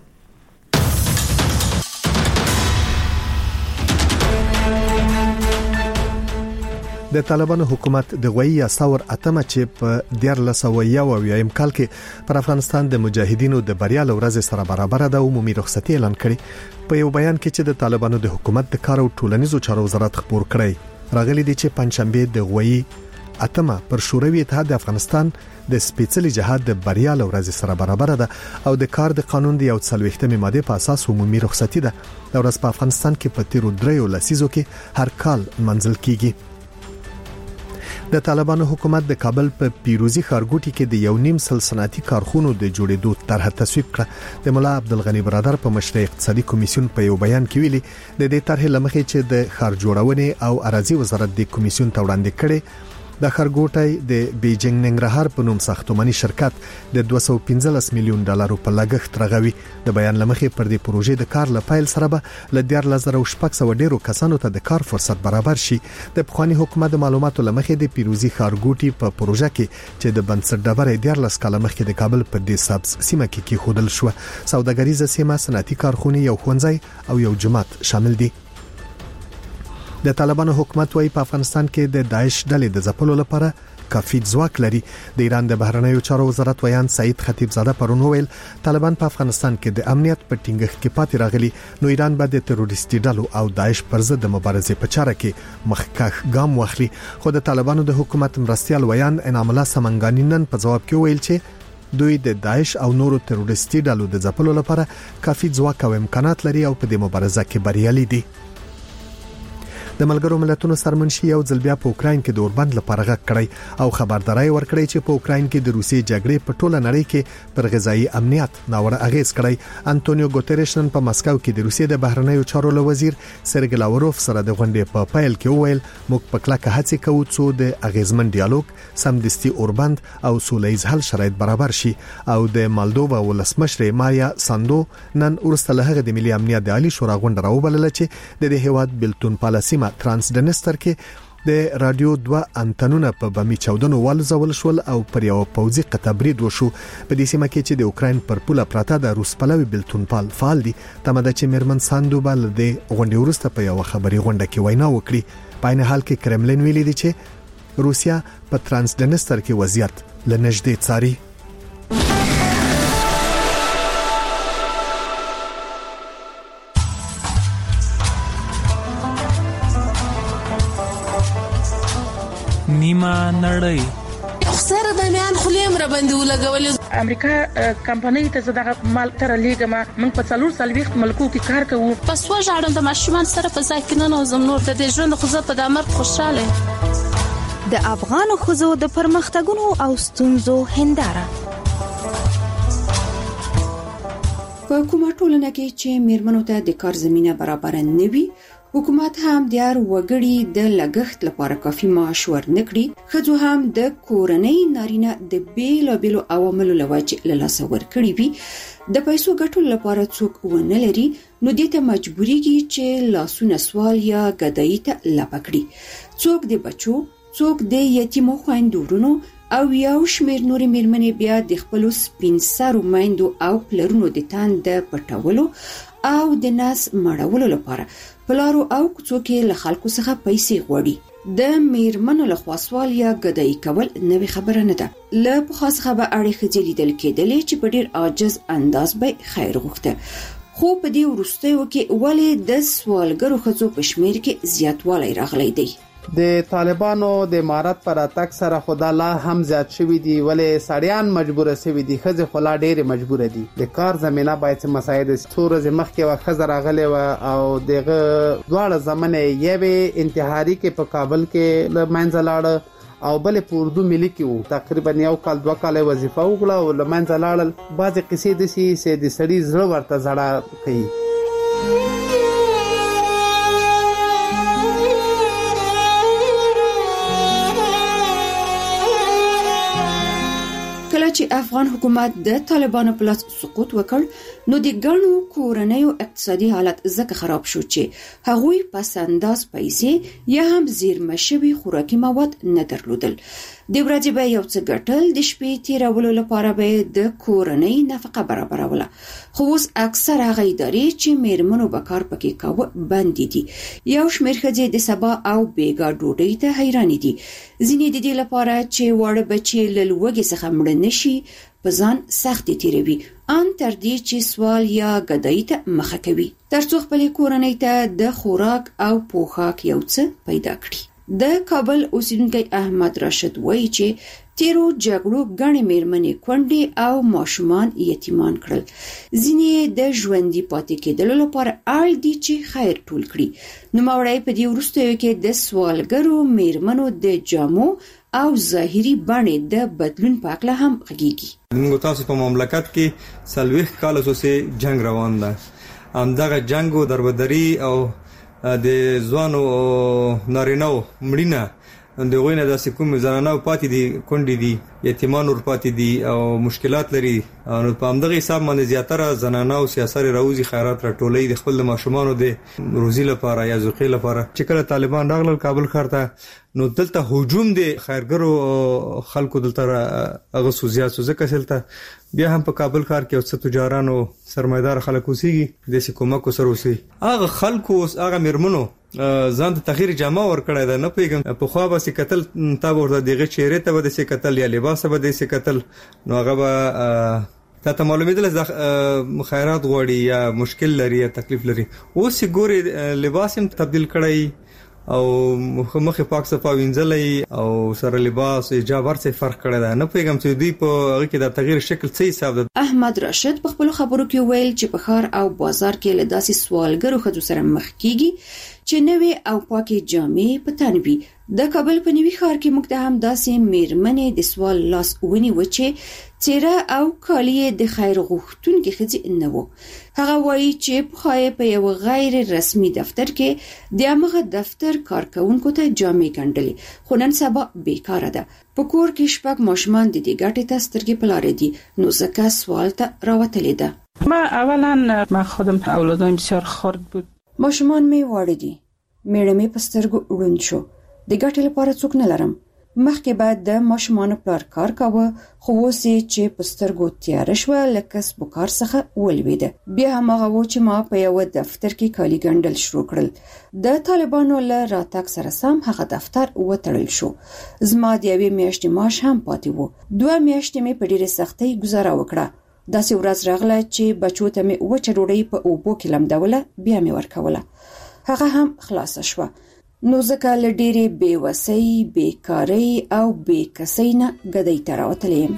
د طالبانو حکومت د غوي اساور اتمه چې په دیارلس او یو یم کال کې پر افغانستان د مجاهدینو د بریا لورځ سره برابر د عمومي رخصتي اعلان کړي. په یو بیان کې چې د طالبانو د حکومت د کار او ټولنیزو چارو وزارت خبر کړی راغلي دي چې پنځشنبه د غوي اتمه پر شوروي اتحاد د افغانستان د سپېڅلي جهاد د بریا لورځ سره برابر ده او د کار د قانون دی او څلوېښتمه ماده په اساس عمومي رخصتي ده. د ورځ په افغانستان کې په تیرو دریو لسیزو کې هر کال منځل کیږي. د طالبانو حکومت د کابل په پیروزي ښارګوټي کې د یو نیم سل صنعتي کارخونو د جوړېدو طرح تصویب کړه. د مولا عبدالغنی برادر په مشرۍ اقتصادي کمیسیون په یو بیان کې ویلي د دې طرح لمخې چې د ښار جوړونې او اراضي وزارت د کمیسیون ته وړاندې کړي د ښارګوټي د بیجینګ ننګرهار په نوم ساختماني شرکت د دوه سوه پنځلس میلیون ډالرو په لګښت رغوي. د بیان لمخې پر دې پروژې د کار لپاره سره به ل دیارلس زره شپږ سوه ډیرو کسانو ته د کار فرصت برابر شي. د پخوانی حکومت معلوماتو لمخې د پیروزي ښارګوټي په پروژه کې چې د بنسټ ډبره دیارلس کال مخکې د کابل په دې سبز سیمه کې کې خودل شو. سوداګریزه سیمه، صنعتي کارخونه، یو ښوونځی او یو جماعت شامل دي. د طالبانو حکومت وايي په افغانستان کې د داعش ډلې د ځپلو لپاره کافي ځواک لري. د ایران د بهرنیو چارو وزارت ویان سعید خطیبزاده پرون ویل طالبان په افغانستان کې د امنیت په ټینګښت کې پاتې راغلي نو ایران به د تروریستي ډلو او داعش پر ضد د مبارزې په چاره کې مخکښ ګام واخلي. خو د طالبانو د حکومت مرستيال ویان انعام الله سمنګانی نن په جواب کې ویل چې دوی د داعش او نورو تروریستي ډلو د ځپلو لپاره کافي ځواک او امکانات لري او په دې مبارزه کې بریالي دي. د ملګرو ملتونو سرمنشي یو ځل بیا په اوکراین کې د اوربند لپاره غږ کړی او خبرداري ورکړی چې په اوکراین کې د روسي جګړې په ټوله نړۍ کې پر غذایی امنیت ناوړه اغیز کړی. انټونیو ګوتریش نن په مسکو کې د روسي د بهرنیو چارو وزیر سرګی لاوروف سره د غونډې په پایل کې وویل موږ په کلکه هڅه کوو چې د اغیزمن ډیالوګ، سمدستي اوربند او سولهییز حل شرایط برابر شي. او د مالدووا ولسمشر مایا ساندو نن ورسته له هغه د ملي امنیت د عالی شورا غونډه راوبلله چې د دې هیواد بلتون پالیسي ترانسډنستر کې د رادیو دوه انتنونه په بمی چودنو والزول شول او پر یو پوځي قطبرید وشو. په دې سیمه کې چې د اوکراین پر پوله پراته د روس پلوي بلتون پال فعال دي. تمه ده چې میرمن ساندو بل د غونډې ورسته په یو خبري غونډه کې وینا وکړي. په عین حال کې کرملین ویلي دی چې روسیا په ترانسډنستر کې وضعیت لنږدې څاري. نیمه نړۍ خسر د میان خلیم را باندې ولګول. امریکا کمپنۍ ته زړه مال تر لیګما موږ په څلور سلويخت ملکو کې کار کوو. پس وژاړم د ماشومان سره په ځای کې نه نوزم نور د ژوند خو زه په دمر خوشاله. د افغان خزو د پرمختګونو او ستونزو هنداره په کومه ټولنه کې چې میرمنو ته د کار زمينه برابر نه وي حکومت هم دیار وګړي د لګښت لپاره کافي معاش ورنکړي. خځو هم د کورنۍ نارینه د بیلو بیلو عواملو لوجه له لاس ورکړي وي. د پیسو ګټلو لپاره څوک ونه لري نو دې ته مجبوريږي چې لاسونه سوال یا ګدایي ته لپکړي. څوک د بچو، څوک د یتیمو خويندورونو او یو شمیر نورې میرمنې بیا د خپل سپین سرو میندو او پلرونو د تان د پټولو او د ناس مړولو لپاره پلارو او کوڅو کې له خلکو څخه پیسې غوړي. د میرمنو له خواصوال یا ګدای کول نوې خبره نه ده. له په خاصه به اړیکې لیدل کېدلې چې په ډیر عاجز انداز به خیر غوښته. خو په دې وروستیو کې ولې د سوالګرو ښځو په شمیر کې زیاتوالی راغلی دی. د طالبانو د امارت پر اتاک سره خدا لا هم زیات شوی دی، ولې سړیان مجبور شوی دي، خځې خلا ډېر مجبور دي. د کار زمينه باید مساعد څور ز مخکې وا خزر راغلی و او دغه دواړه زمانه یې انتحاري کې په کابل کې لمنځه لاړ او بل په اردو ملي کې وو. تقریبا یو کال دوه کال وظیفه وکړه او لمنځه لاړل. بعضې قصې د سي سي د سړي زړه ورته زړه کوي. کله چې افغان حکومت د طالبانو په لاس سقوط وکړ نو د ګڼو کورنیو اقتصادي حالت زکه خراب شو چې هغوی پس انداز پیسې یا هم زیرمه شوي خوراکي مواد نه درلودل. د ورځې به یو څه ګټل، د شپې تیرولو لپاره به د کورنۍ نفقه برابروله. خو اوس اکثر هغه ادارې چې میرمنو به کار پکې کاوه بندې دي. یو شمېر ښځې د سبا او بیګا ډوډۍ ته حیرانې دي. ځینې د دې لپاره چې واړه بچي له لوږې څخه مړه نشي په ځان سختې تیروي، ان تر دې چې سوال یا ګدایي ته مخه کوي تر څو خپلې کورنۍ ته د خوراک او پوښاک یو څه پیدا کړي. د کابل اوسیدونکی احمد راشد وایي چې تیرو جګړو غړي میرمنې کونډې او ماشومان یتیمان کړل. ځینې د ژوندۍ پاتې کېدلو لپاره اړ دي چې خیر ټول کړي. نو ماوړی په دې وروستیو کې د سوالګرو میرمنو د جامو او ظاهري بڼې د بدلون په اړه هم غږیږي. موږ تاسو په مملکت کې سلويخ کال اوسه جنگ روان ده. همدغه جنگ او دربدري او د ځوانو نارینو مړینه د غوینه د کوم زنانو پاتې دي، کونډې دي، یتیمان ور پاتې دي او مشکلات لري. او په همدغه حساب باندې زیاتره زنانو سیاسي راوځي خیرات راټولې د خپل ماشومانو د روزي لپاره یا زوقي لپاره. چې کله طالبان راغلل کابل ښار ته نو دلته هجوم د خیرګرو خلکو دلته هغه سوزیا سوزه کسلته بیا هم په کابل ښار کې اوس تجارانو سرمایدار خلک اوسېږي د حکومت سره اوسي. هغه خلکو هغه مرمنو ځان ته تغییر جامه ور کړی دا نه پیګم په خو به سي قتل تا ورته دغه چیرې ته به سي قتل یا لباس به سي قتل نو هغه به تا ته معلومه ده خیرات غوړي یا مشکل لري یا تکلیف لري. اوس ګوري لباس هم تبديل کړی او مخه پاک صفا وینځلې او سره لباس حجاب ورڅ فرق کړی دا نه پیغام چې دوی په هغه کې د تغییر شکل څه حساب ده. احمد راشد په خپل خبرو کې ویل چې په ښار او بازار کې له داسې سوالګرو خځو سره مخ کیږي چې نوې او پاکي جامې په تن وي. د کابل په نوي ښار کې موږ ته هم داسې میرمنې د سوال لاس ونیو چې چیرې او کالی د خیر غوښتونکو خځې نه وو. هغه وایي چې په خای په یو غیر رسمي دفتر کې د هغه دفتر کارکونکو ته جامې ګنډلې، خو نن سبا بیکاره ده. په کور کې شپږ ماشومان د دې ګټې ته سترګې په لارې دي، نو ځکه سوال ته راوتلې ده. ما اولا ما خودم اولادم بسیار خرد بود. ماشومان می واړه دي، میړه می په سترګو ړوند شو. د ګټې لپاره څوک نه لرم. مخکې بعد د ماشومانو پلار کار کاوه، خو اوس چې په سترګو تیار شو لکه سپکار څخه ولويده. بیا هم هغه و چې ما په یو دفتر کې کالي ګنډل شروع کړل. د طالبانو له راتګ سره سم هغه دفتر وتړل شو. زما د یوې میاشتې معاش هم پاتې وو. دوه میاشتې مې په ډېرې سختۍ گزاره وکړه. داسې ورځ راغله چې بچو ته مې وچه ډوډۍ په اوبو کې لمدوله، بیا مې ورکوله. هغه هم خلاصه شوه. نو ځکه له ډېرې بېوسۍ، بیکارۍ او بېکسۍ نه ګدۍ ته راوتلی یم.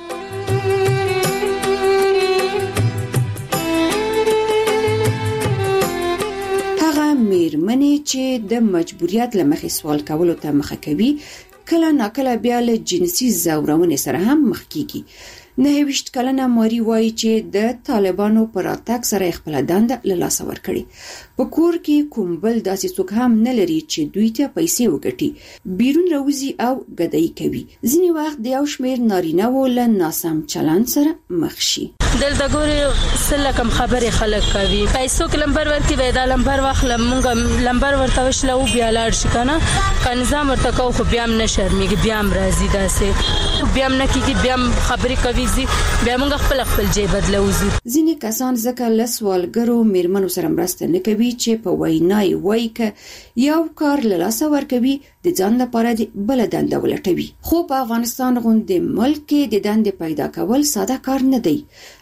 هغه میرمنې چې د مجبوریت له مخې سوال کولو ته مخه کوي، کله ناکله بیا له جنسي ځورونې سره هم مخ کیږي. نه ویشت کلنه ماري وایي چې د طالبانو پر اتاک سره خپل دنده له لاسه ورکړي. په کور کې کوم بل داسې څوک هم نه لري چې دوی ته پیسې وګټي، بیرون راوځي او ګدایي کوي. ځینې وخت د یو شمېر نارینه‌وو له ناسم چلند سره مخ شي. دلته ګوري سله کم خبرې خلک کوي، پیسو کې لمبر ورکړي وای دا لمبر واخله مونږ لمبر ورته وشلو بیا لاړ شي کنه که نظام ورته کو خو بیا هم نه شرمېږي، بیا هم راځي داسې بیا هم نه کېږي، بیا هم خبرې کوي زی بیا مونږ خپل خپل جیب بدلوزي. ځینې کسان ځکه له سوالګرو میرمنو سره مرسته نه کوي چې په وینای وایي که یو کار له لاسه ورکوي د ځان لپاره د بل دنده ولټوي. خو په افغانستان غوندې ملک کې د دندې پیدا کول ساده کار نه دی.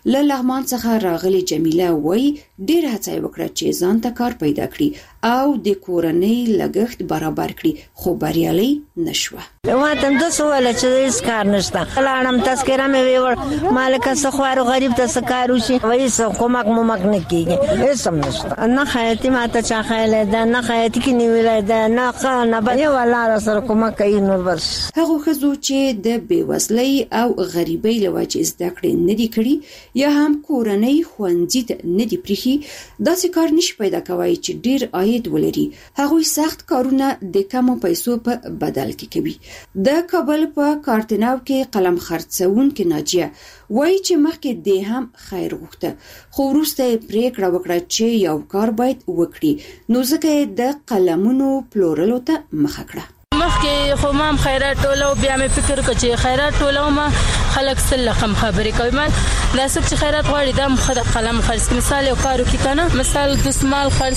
له لغمان څخه راغلي جمیله وای ډیر هڅه وکړه چې ځان ته کار پیدا کړي او د کورنۍ لګښت برابر کړي خو بریالي نشوه. ما ته د سوال چې هیڅ کار نشته لاړم تذکره مې ویور مالک سخوارو غریب ته سکارو شي وایي سو کومک مومک نه کیږي هیڅ هم نشته نه خیاطي ما ته چا خیال ده نه خیاطي کې نیولای ده نه نه به ولا سره کومک کوي نور بس. هغه خزو چې د بیوزلۍ او غریبۍ لوجه زده کړې نه دي کړي یا هم کورنۍ خوندې ته نه دي پریخي داسې کار نشي پیدا کوي چې ډیر عاید ولري. هغه سخت کارونه د کمو پیسو په بدل کې کوي. د کابل په کارتناو کې قلم خرڅون کې ناجیه وایي چې مخکې د هم خیر غوښته خو وروسته پریکړه وکړه چې یو کار باید وکړي نو ځکه د قلمونو پلورلو ته مخه کړه. مخکې خو ما خیرات ټولو بیا مې فکر وکړ چې خیرات ټولو ما خلک سل رقم خبرې کوي ما دا څوک چې خیرات غواړي دا مخه قلم خرڅ کی مثال یو کارو کې کنه مثال د سمال خرڅ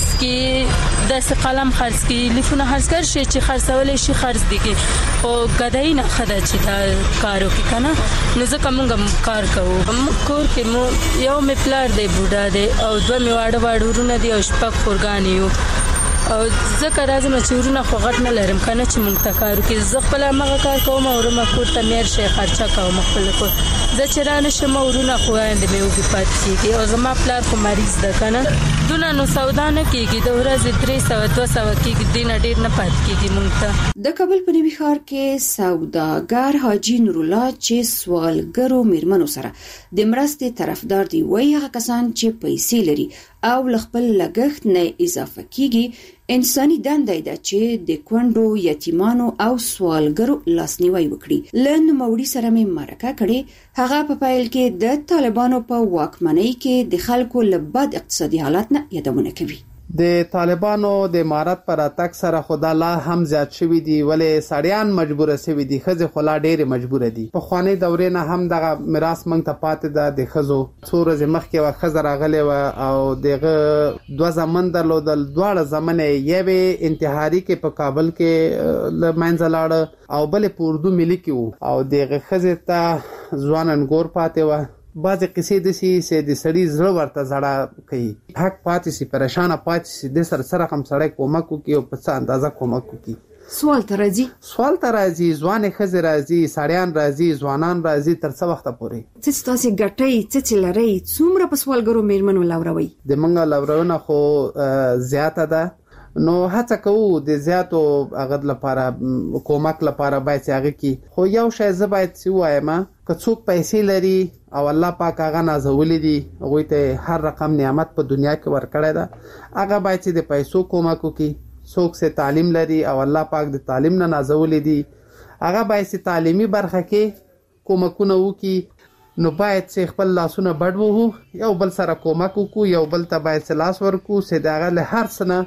کی د قلم خرڅ کی لیفونه خرڅ کړ شي چې خرڅول شي خرڅ دي کی او غدای نه خدا چې دا کارو کې کنه نو ځکه موږ کار کوو موږ کور کې مو یو مې پلار دی بوډا دی او دوه مې واړه واړه ورونه دي او شپږ خورګان یو او ځکه راځم چې ورونه خو غټ نه لرم کنه چې مونږ ته کار کوي زه خپل هغه کار کوم او ورما کور ته مېر شي خرچه کوم خپل کور زه چې رانه شم ورونه خو اند مې وګی پات کیږي او زما پلار خو مریض ده کنه دونه نو سودا نه کیږي د ورځې درې سوه دوه سوه کیږي دینه ډیر نه پات کیږي مونږ ته. د کابل په نوي ښار کې سوداګر حاجی نور الله چې سوالګرو میرمنو سره د مرستې طرفدار دی وایي هغه کسان چې پیسې لري او خپل لګښت نه اضافه کیږي انساني دنده ده چې د کونډو یتیمانو او سوالګرو لاسنیوي وکړي. لن موري سره مې مرکه کړې هغه په پیل کې د طالبانو په واکمنۍ کې د خلکو له بد اقتصادي حالت نه یادونه کوي. د طالبانو د امارت پر اتک سره خدا لا هم زیات شوی دی ولې سړیان مجبور شوی دي خزه خلا ډېر مجبور دي. په خواني دورې نه هم دغه میراث مونږ ته پاتې ده د خزو څوره زمخ کې وا خزر راغله و او دغه دوه زمن درلودل دواړه زمنه یوه انتحاري کې په کابل کې لمنځلاړ او بل په اردو ملي کې وو او دغه خزه ته ځوانن ګور پاتې و. بعضی قصې د سي سي د سړي زړه ورته زړه کوي حق پاتې سي پریشان پاتې سي د سر سره هم سړی کومک کوي او په څه اندازه کومک کوي. سوال ته راځي سوال ته راځي ځوان خزه راځي سړیان راځي ځوانان راځي تر څو وخت پورې څه تاسو ګټي څه لري څومره په سوالګرو میرمنو لوروي د منګه لورونه خو زیاته ده نو هڅه کوو د زیاتو هغه لپاره کومک لپاره باید هغه کی خو یو شی زه باید سی وایم که څوک پیسې لري او الله پاک هغه نازولې دي هغه ته هر رقم نعمت په دنیا کې ورکړی ده هغه باید چې د پیسو کومک وکړي. څوک چې تعلیم لري او الله پاک د تعلیم نه نازولې دي هغه باید چې تعلیمي برخه کې کومکونه وکړي نو باید چې خپل لاسونه بډوو یو بل سره کومک وکړو یو بل ته باید لاس ورکو چې دغه له هر څه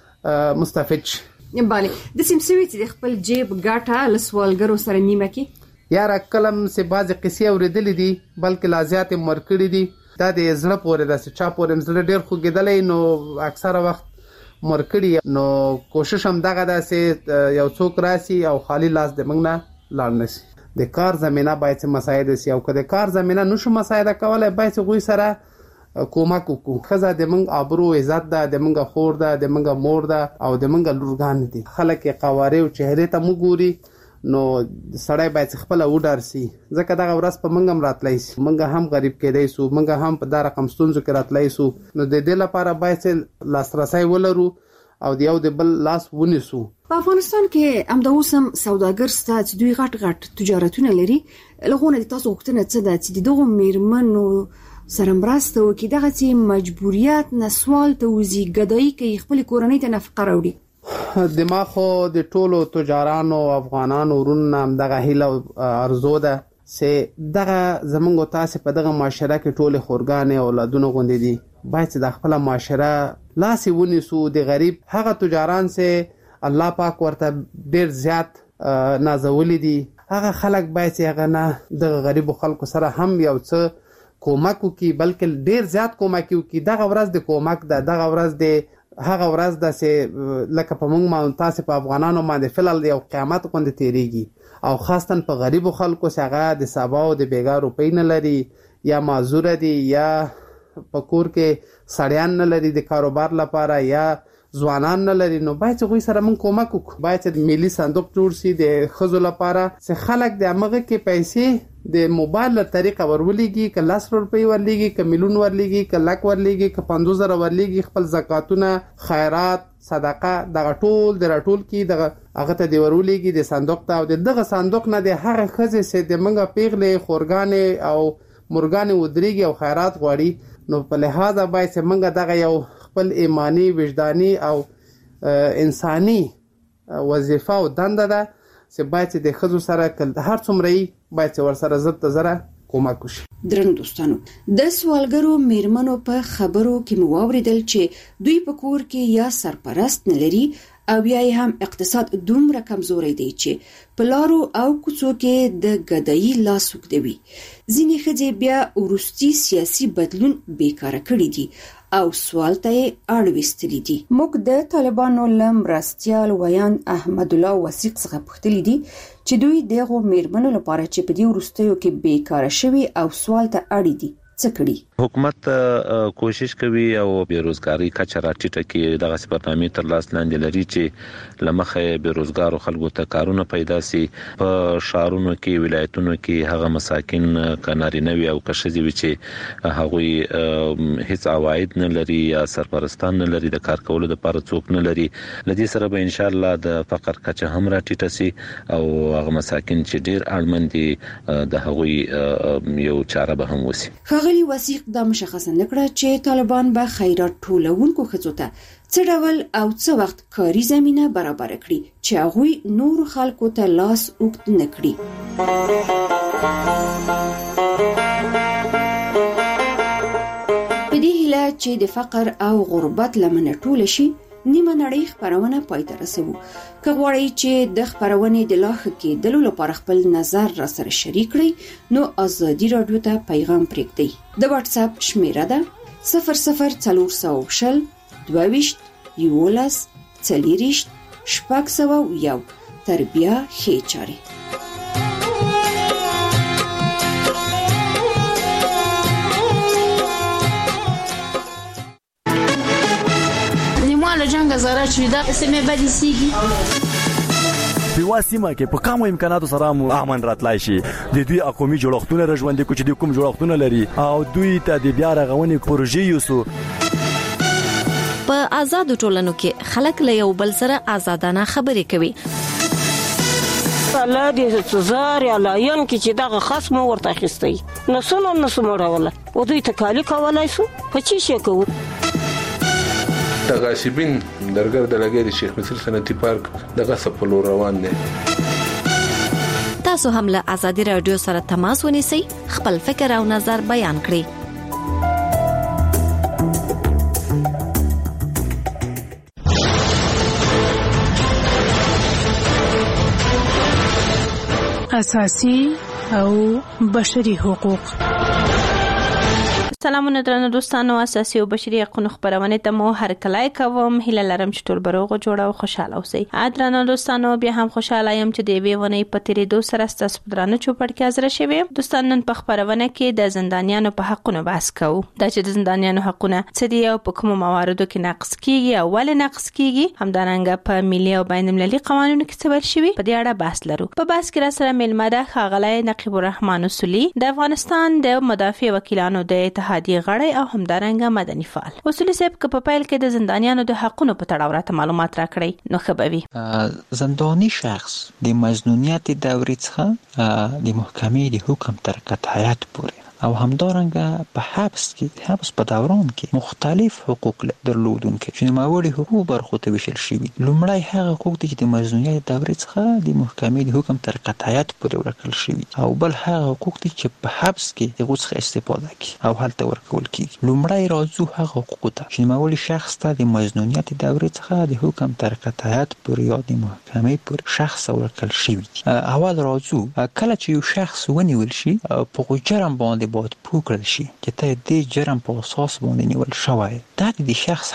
مستفید شي. بله د سیمسوي چې خپل جیب ګاټه لسوالګرو سره نیمه کې یار کلم سه باز قصې اوریدلې دي بلکې لازیات مرکړې دي دا د زړه پورې د چا پورې زړه ډیر خو کېدلې نو اکثره وخت مرکړي نو کوشش هم دغه داسې یو څوک راسي او خالی لاس د موږ نه لاړ نشي. د کار زمينه باید مساعده سي او کله کار زمينه نشو مساعده کولای باید غوي سره کومک وکړو. خزه د موږ ابرو عزت ده د موږ خور ده د موږ مور ده او د موږ لورګان دي. خلک قواره او چهره ته وګوري نو سړی باید خپل وډار سي ځکه دا ورځ په منګم راتلای سي منګه هم غریب کېدای سو منګه هم په دا رقم ستونزو کې راتلای سو نو د دې لپاره باید لاسرسي ولرو او د یو د بل لاس ونیسو. په افغانستان کې امداوسم سوداګر ستات دوی غټ غټ تجارتونه لري لغونه د تاسو وختونه څه ده چې دغه میرمنو سره مرسته وکړي دغه چې مجبوریت نسوال ته وزي غدای کوي خپل کورنۍ ته نفقه راوړي. دماغو د ټولو تجارانو افغانانو ورونه هم دغه هیله ارزو ده چې دغه زمونږ تاسو په دغه معاشره کې ټول خورګانې اولادونه غوندې دي باید د خپل معاشره لاسي ونیسو. د غریب هغه تجاران چې الله پاک ورته ډیر زیات نازولې دي هغه خلک باید هغه نه د غریب خلکو سره هم یو څه کومک وکړي بلکې ډیر زیات کومک وکړي. دغه ورځ د کومک ده دغه ورځ د هغه ورځ د سه لکه په موږ ما تاسو په افغانانو باندې فلل یو قیامت کوند تیریږي او خاصتن په غریب خلکو څنګه د سبا او د بیګا روپۍ نه لري یا معذور دي یا په کور کې سړیان نه لري د کاروبار لپاره یا ځوانان نه لري، نو باید هغوی سره موږ کومک وکړو. باید چې ملي صندوق جوړ شي د ښځو لپاره چې خلک د همغه کې پیسې د موبایل له طریقه ورولېږي، که لس روپۍ ورلېږي، که میلیون ورلېږي، که لک ورلېږي، که پنځوس زره ورلېږي، خپل زکاتونه، خیرات، صدقه دغه ټول د راټول کړي، دغه هغه ته دې ورولېږي د صندوق ته، او د دغه صندوق نه د هغه ښځې چې د موږ پیغلې، خورګانې او مرغانې ودرېږي او خیرات غواړي، نو په لحاظه باید چې موږ دغه یو خپل ایمانی، وجدانی او انساني وظیفه او دنده ده چې باید چې د ښځو سره هر څومره یې باید چې ورسره زر ته زره کومک وشي. درنو دوستانو، د سوالګرو میرمنو په خبرو کې مو واوریدل چې دوی په کور کې یا سرپرست نه لري او بیا هم اقتصاد دومره کمزوری دی چې په لارو او کوڅو کې د ګدایي لاس اوږدوي. ځینې ښځې بیا وروستي سیاسي بدلون بیکاره کړي دي او سوال ته یې اړوستلي دي. موږ د طالبانو له مرستیال ویان احمد الله وثیق څخه پوښتلي دي چې دوی دغو میرمنو لپاره چې په دې وروستیو کې بیکاره شوي او سوال ته اړ دي څه کړي. حکومت کوشش کوي او بیروزګاری کچه راټیټه کړي، دغه برنامې تر لاس لاندې لري چې لمخه بیروزګارو خلکو ته کارونه پیدا سي. په شهرونو کې، ولایتونو کې هغه مساکین کناري نوي او کشزي وي چې هغوی هیڅ عواید نه لري یا سرپرستان نه لري، د کار کولو لپاره څوک نه لري. لدې سره به ان شاء الله د فقر کچه هم راټیټه سي او هغه مساکین چې ډیر اړمن دي د هغوی یو چاره به هم وسی. ښاغلي وثیق دا مشخصه نکړه چې طالبان به خیرات ټولونکو ښځو ته څه ډول او څه وخت کاري زمینه برابر کړي چې هغوی نور خلکو ته لاس اوږد نه کړي. په دې هیله چې د فقر او غربت لمنه ټوله شي، نیمه نړۍ خبرونه پای ته رسوو. که غواړئ چې د خبرونې د لا ښه کېدلو لپاره خپل نظر را سره شریک کړئ، نو ازادي راډیو ته پیغام پرېږدئ. د واتس اپ شمیره ده صفر صفر څلور سوه شل دوه ویشت یولس څلېرویشت شپږ سوه یو. تر بیا ښې چارې. جنگ زره چې دا سیمه بدی سیږي په واسمه کې په کومو امکاناتو سره مو امن راتلای شي. د دوی اقومي جوړښتونه رژوندې کوي چې د کوم جوړښتونه لري او دوی ته د بیا رغونې پروژې یوسو. په آزاد ټولنو کې خلک له یو بل سره آزادانه خبرې کوي. الله دې سزار یا لاین کې چې دغه خصم ورته اخیستی نو سونو نو سموړول او دوی ته کالی کولای سو په چی شي کوو. د غاصبین درګر د لګي د شیخ مصر صنعتي پارک د غصب په لور روان دي. تاسو هم له ازادي رادیو سره تماس ونیسئ، خپل فکر او نظر بیان کړئ. اساسي او بشري حقوق. سلامونه درنو دوستانو، اساسي او بشري حقوقو خبرونه ته مو هر کله کوم. هیله لرم چې ټول بروغ جوړ او خوشاله اوسئ. درنو دوستانو، بیا هم خوشاله یم چې د وی ونې په تیرې دوه سره ستاسو درانه چوپړ کې حاضر شوي. دوستان، نن په خبرونه کې د زندانیانو په حقونو بحث کوو. دا چې د زندانیانو حقونه څه دي او په کومو مواردو کې نقض کیږي او ولې نقض کیږي، همدارنګه په ملي او بین المللي قوانینو کې څه ویل شوي، په دې اړه بحث لرو. په بحث کې را سره میلمه ده ښاغلی نقیب الرحمن اصولي، د افغانستان د مدافع وکیلانو د اتحادیې غړی او همدارنګه مدني فعال. اصولي صاحب، که په پیل کې د زندانیانو د حقونو په تړاو راته معلومات راکړئ نو ښه به وي. زنداني شخص د مظنونیت دورې څخه د محکمې د حکم تر قطعیت پورې او همدارنګه په حبس کې حبس په دوران کې مختلف حقوق درلودونکي چې نوموړي حقوق برخو ته ویشل شوي. لومړی هغه حقوق دي چې د مظنونیت دورې څخه د محکمې د حکم تر قطعیت پورې ورکړل شوي، او بل هغه حقوق دي چې په حبس کې د هغو څخه استفاده کوي او هلته ورکول کیږي. لومړی راځو هغه حقوقو ته چې نوموړي شخص ته د مظنونیت دورې څخه د حکم تر قطعیت پورې یا د محکمې پورې شخص ورکړل شوي. اول راځو کله چې یو شخص ونیول شي په جرم باندې باید پوه کړل شي چې ته دې جرم په اساس باندې نیول شوی، دا د شخص حق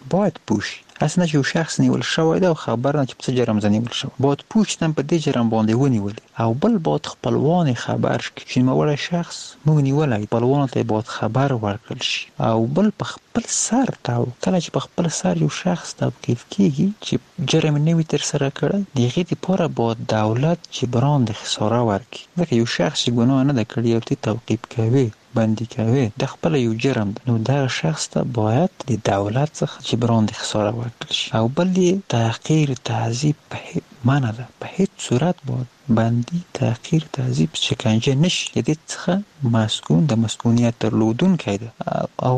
باید پوښ اسنه چې یو شخص نیول شوی دی او خبر نه چې څه جرم زنیول شو باید پوښتنه په دې جرم باندې ونیول او بل باید خپلوان خبر شي چې موړ شخص مو نیولای خپلوان ته باید خبر ورکړل شي او بل په خپل سر تاو کله چې په خپل سر یو شخص توقیف کیږي چې جرم نه وي تر سره کړی دغه لپاره باید دولت جبران د خساره ورکړي ځکه یو شخص ګناه نه کړی او ته توقیف کوي بندي کوي د خپل یو جرم نو دا شخص ته باید د دولت څخه جبران د خساره ورکړي او بل تحقیر تعذیب په معنا ده په هیڅ صورت باید بندي تحقیر تعذیب شکنجه نشي د دې څخه مسکون د مسکونیت درلودونکی ده او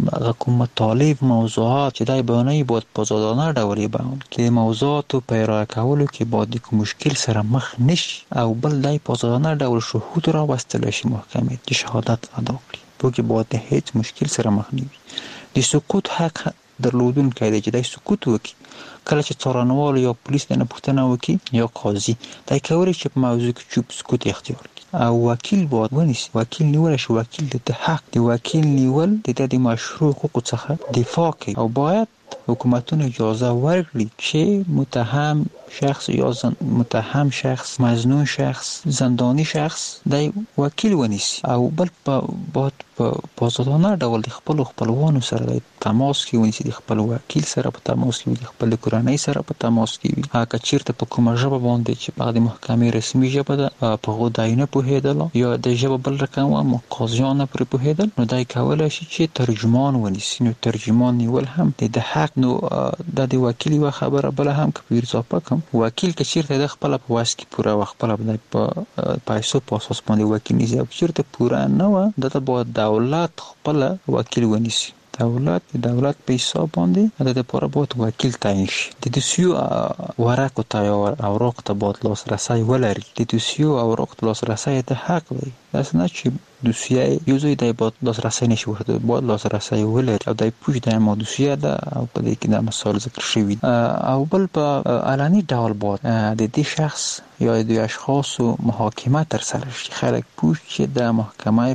کوم مطالب موضوعات چې دای بیانوي باید په آزادانه ډول بیان کړي موضوعات په ارائه کولو کې باید کوم مشکل سره مخ نشي او بل دای په آزادانه ډول شهود را واستل شي محکمې چې شهادت ادا کړي په کې باید هیڅ مشکل سره مخ نه وي د سکوت حق درلودونکی دی چې دای سکوت وکړي کله چې څارنوال یا پولیس نه پوښتنه وکړي یا قاضي دای کولی چې په موضوع کې چوپ سکوت اختیار کړي او وکیل باید ونیسي وکیل نیول شي وکیل د حق دی وکیل نیول د مشروع حقوقو څخه دفاع کوي او باید حکومتونه اجازه ورکړي چې متهم شخص یا زن... متهم شخص مظنون شخص زندانی شخص د وکیل ونیسي او بل په باید په آزادانه ډول د خپل خپلوانو سره د تماس کې ونیسي د خپل وکیل سره په تماس کې د خپل کورنۍ سره په تماس کې وي هغه چیرته په کومه ژبه باندې چې په د محکمې رسمي ژبه ده په غوډای نه پوهېدل یا د ژبه بل رقم او قاضیان پر پوهېدل نو دای کولای شي چې ترجمان ونیسي نو ترجمان نیول هم د حق نو د د وکیل و خبره بل هم کې اضافه کوم وکیل که چیرته د خپل په واس کې پوره وخت خپل په پیسو په اساس باندې وکیل نیسي او چیرته پوره نه و د باید دولت خپل وکیل ونیسي دولت د دولت په حساب باندې د لپاره باید وکیل تعیین شي د دوسیو ورقو ته اوراق ته باید لاسرسی ولري د دوسیو اوراق ته لاسرسی ته حق دی اسنه چې دوسیه یو ځای د باید لاسرسی نشي ورته باید لاسرسی ولري او د پوښ د ما دوسیه ده او په دې کې د مثال ذکر شوی او بل په علني ډول باید د دې شخص یا د اشخاص محاکمه تر سره شي خلک پوښ چې د محکمه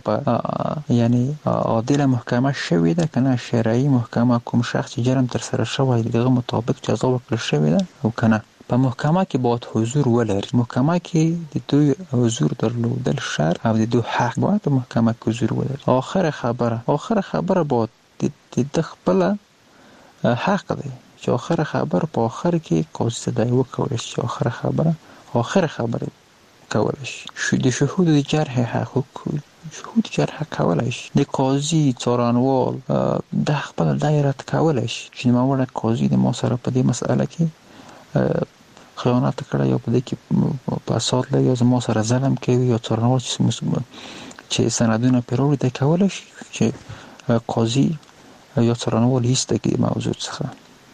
په یعنی عادل محکمه شوی ده کنه شرعي محکمه کوم شخص جرم تر سره شوی دغه مطابق جزا ورکړل شوی ده او کنه په محکمه کې باید حضور ولري محکمه کې د دوی حضور درلودل شرط او د دوی حق باید په محکمه کې حضور ولري اخر خبره اخر خبره باید د خپل حق دی چې اخر خبره په اخر کې قاضي ته وکول شي اخر خبره اخر خبره کول شي شو د شهود د جرح حقوق شهود جرح کولای شي د قاضي څارنوال د خپل دایره کولای شي چې موږ قاضي د ما سره په دې مسأله کې خیانت کړی یا په دې کې فساد لري یا زما سره ظلم کوي یا څارنوال چې سندونه پیروي د کولای شي چې قاضي یا څارنوال هیڅ د موضوع څخه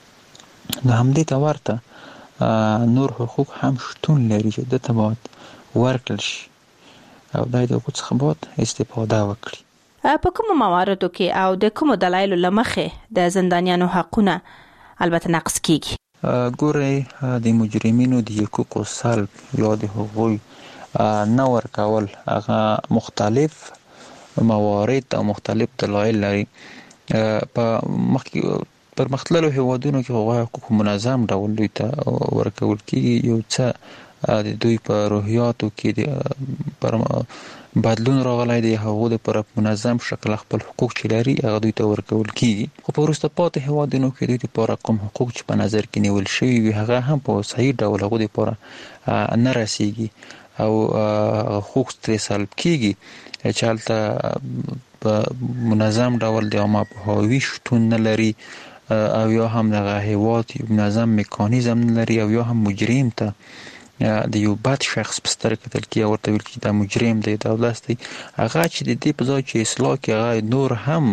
د همدې ته ورته نور حقوق هم شتون لري چې د تبعات ورکړل شي او دای د حقوق څخه باید استفاده وکړي په کوم مواردو کې او د کوم دلایلو لمخې د زندانیانو حقونه البته نقض کیږي ګورې د مجرمینو د حقوقو سلب یا د حقوق نه ورکول هغه مختلف موارد او مختلف دلایل لري په مخکې پر مختلفو هیوادونو کې حقوق منظم ډول دوی ته ورکول کیږي یو څه د دوی په روحیاتو کې پر بدلون راغلی دی هغه د پر منظم شکل خپل حقوق چې لري هغه دوی ته ورکول کیږي خو په وروسته پاتې هیوادونو کې دوی لپاره کوم حقوق چې په نظر کې نیول شوي وي هغه هم په صحیح ډول هغه لپاره نه رسیږي او حقوق ترې سلب کیږي چې هلته په منظم ډول د عامه پوهاوي شتون نه لري او یا هم دغه هیواد منظم میکانیزم نه لري او یا هم مجرم ته د یو بد شخص په سترګه کتل کیږي ورته ویل کیږي دا مجرم دی دا دولت دی هغه چې د دې په ځای چې اصلاح کې هغه نور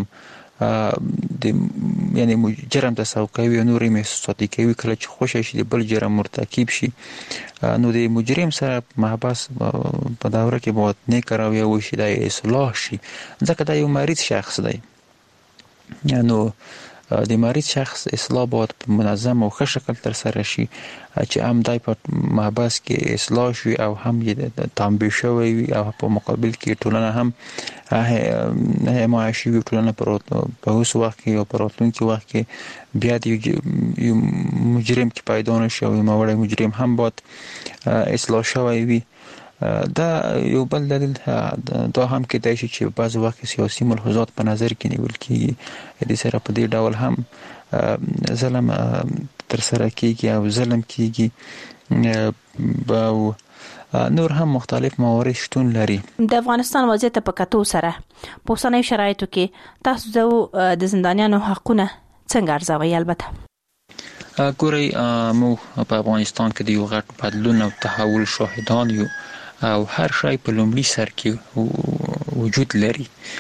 هم د یعنی جرم تسوق کوي نور یې محسوساتي کوي کله چې خوشی شي د بل جرم مرتکب شي نو د مجرم سره محبس په دوره کې باید نه کراوي او شي د اصلاح شي ځکه دا یو مریض شخص دی نو د مریض شخص اصلاح باید په منظم او ښه شکل تر سره شي چې هم دای په محبس کې اصلاح شي او هم یې تنبیه شوی وي او په مقابل کې ټولنه هم حمایه شي ټولنه په اوس وخت کې او په راتلونکي وخت کې بیا د یو مجرم کې پیدا نشي او ماوړی مجرم هم باید اصلاح شوی وي. دا یو بل دلیل دا هم کېدای شي چې بعض وخت سیاسي ملحوظات په نظر کې نیول کېږي د سره په دې ډول هم ظلم تر سره کېږي او ظلم کېږي او نور هم مختلف موارد شتون لري. د افغانستان وضعیت په کتو سره په اوسنیو شرایطو کې تاسو د زندانیانو حقونه څنګه ارزوئ؟ البته ګورئ موږ په افغانستان کې د یو غټ بدلون او تحول شاهدان یو او هر شی په لومړي سر کې وجود لري.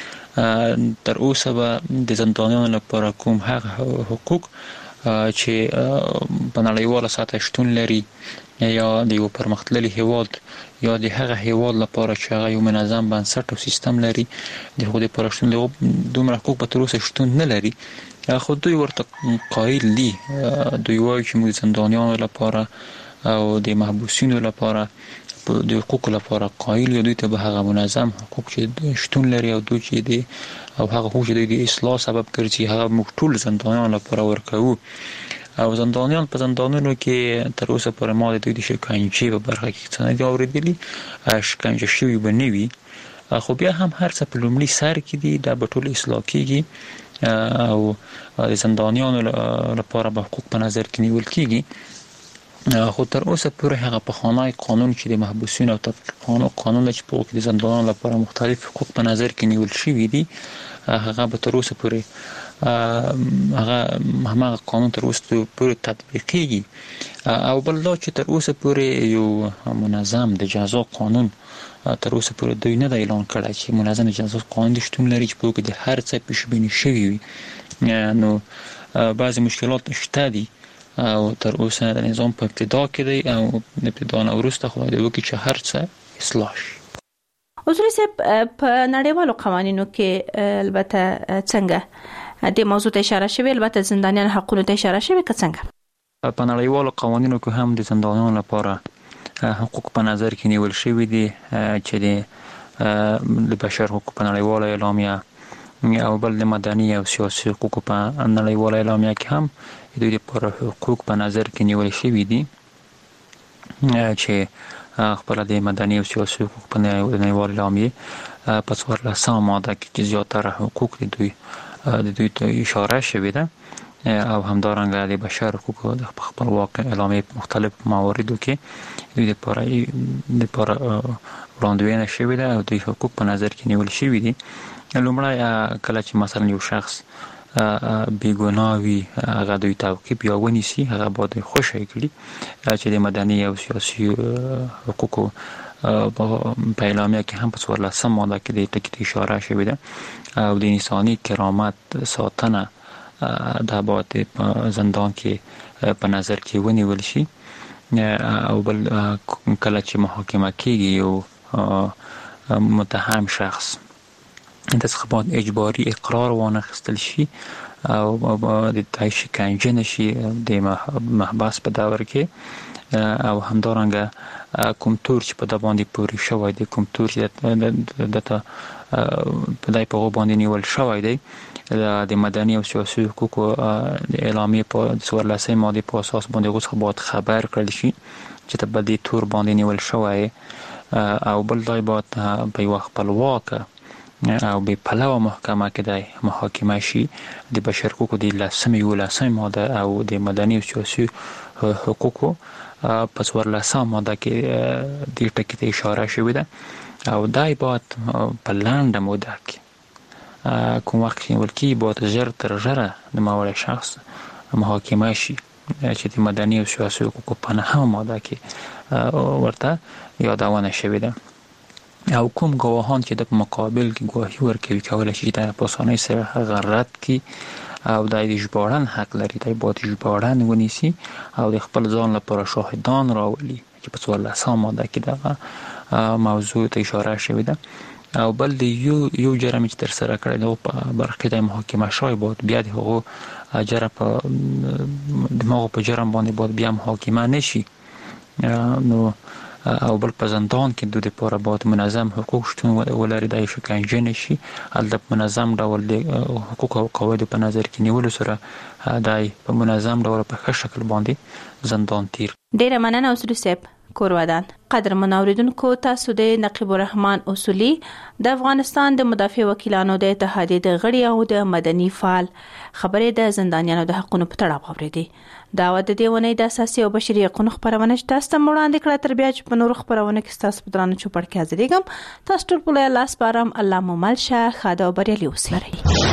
تر اوسه به د زندانیانو لپاره کوم هغه حقوق چې په نړیواله سطح شتون لري یا د یو پرمختللي هیواد یا د هغه هیواد لپاره چې هغه یو منظم بنسټ او سیستم لري د هغوی لپاره شتون لري دومره حقوق په تر اوسه شتون نه لري. خو دوی ورته قایل دي. دوی وایي چې موږ زندانیانو لپاره او د محبوسینو لپاره د حقوقو لپاره قایل یو، دوی ته به هغه منظم حقوق چې شتون لري او دوی چې دي او هغه حقوق چې دوی د اصلاح سبب ګرځي هغه موږ ټول زندانیانو لپاره ورکوو. او زندانیان په زندانونو کې تر اوسه پورې ما د دوی د شکنجې په برخه کې څه نه دي اورېدلي، شکنجه شوي به نه وي. خو بیا هم هر څه په لومړي سر کې دي، دا به ټول اصلاح کېږي او د زندانیانو لپاره به حقوق په نظر کې نیول کېږي. خو تر اوسه پورې هغه پخوانی قانون چې د محبوسینو او تفقانو قانون چې په کې د زندانیانو لپاره مختلف حقوق په نظر کې نیول شوي دي هغه به تر اوسه پورې هغه هماغه قانون تر اوسه پورې تطبیقېږي. او بل دا چې تر اوسه پورې یو منظم د جزا قانون تر اوسه پورې دوی نه د اعلان کړی چې منظم جزا قانون شتون لري چې په کې د هر څه پیشبیني شوي وي. نو بعضې مشکلات شته دي او تر اوسه د نظام په ابتدا کې دی او د ابتدا نه وروسته خدای دې وکړي چې هر څه اصلاح شي. اصولي صاحب په نړیوالو قوانینو کې البته څنګه د موضوع ته اشاره شوی، البته زندانیان حقونو ته اشاره شوی که څنګه؟ په نړیوالو قوانینو کې هم د زندانیانو لپاره حقوق په نظر کې نیول شوي دي چې د بشر حقوق په نړیواله اعلامیه او بل د مدني او سیاسي حقوق په نړیواله اعلامیه کې هم دوی لپاره حقوق په نظر کې نیول شوي دي چې خپل د مدني او سیاسي حقوق په نړیواله اعلامیه په څوارلسمه ماده کې چې زیاتره حقوق د دوی د دوی ته اشاره شوې ده او همدارنګه د بشر حقوق د خپلواک اعلامیه مختلف مواردو کې دوی لپاره لپاره وړاندوینه شوې ده او دوی حقوق په نظر کې نیول شوي دي. لومړی کله چې مثلا یو شخص بیگناه وي هغه دوی تعقیب یا ونیسي هغه باید خوشی کړي چې د مدني او سیاسي حقوقو په اعلامیه کې هم په څوارلسمه ماده کې د ټکي اشاره شوې ده او د انساني کرامت ساتنه دا باید په زندان کې په نظر کې ونیول شي. او بل کله چې محاکمه کېږي یو متهم شخص د څخه باید اجباري اقرار وانخیستل شي او د تای شکنجه نشي د محبس په دور کې او همدارنګه کوم تور چې په د باندې پوري شوی دی کوم تور چې دته په دای په باندې نیول شوی دی د مدني او سیاسي حقوقو د اعلامیه په څوارلسمه ماده په اساس باندې اوس باید خبر کړل شي چې ته په دې تور باندې نیول شوی او بل دای باید په یو خپلواکه او به پلوه محکمه کې د محاکمه شي د بشر حقوقو د لسمه یولسمه ماده او د مدني او سیاسي حقوقو په څوارلسمه ماده کې د ټکي ته اشاره شوې ده او دای باید په لنډه موده کې کوم وخت کې نیول کېږي باید ژر تر ژره د ماوړی شخص محاکمه شي چې د مدني او سیاسي حقوقو په نهمه ماده کې ورته یادونه شوې ده. او کوم گواهان چې د مقابل کې گواهی ورکوي کولای شي د په اسانۍ سره هغه رد کړي او د ژباړن حق لري د باید ژباړن ونیسي او د خپل ځان لپاره شاهدان راولي چې په څوارلسمه ماده کې دغه موضوع ته اشاره شوې ده. او بل د یو یو جرم چې تر سره کړی نو په برخه د محاکمه شوی بود بیا د هغو جرم په دماغ په جرم باندې بود بیا محاکمه نشي نو او بل په زندان کې د لپاره باید منظم حقوق شتون ولري د شکنجه نشي ال د منظم ډول د حقوق او قواعد په نظر کې نیول سره دای په منظم ډول په ښه شکل باندې زندان تیر. ډیر مننه اوسري صاحب کورودان. قدر منوریدونکو تاسو د نقیب الرحمن اصولي د افغانستان د مدافع وکیلانو د اتحادیې د غړي او د مدني فعال خبرې د زندانیانو د حقوقو په تړاو اورېدي. دا د دې ونې د اساسي او بشري حقوقو خبرونه چې تاسو ته وړاندې کړه تر بیا چې په نور خبرونه کې تاسو په درانه چوپړ کې حاضرېږم. تاسو ټول په لاس بارم الله مو مل شه خاده او بریالي اوسئ.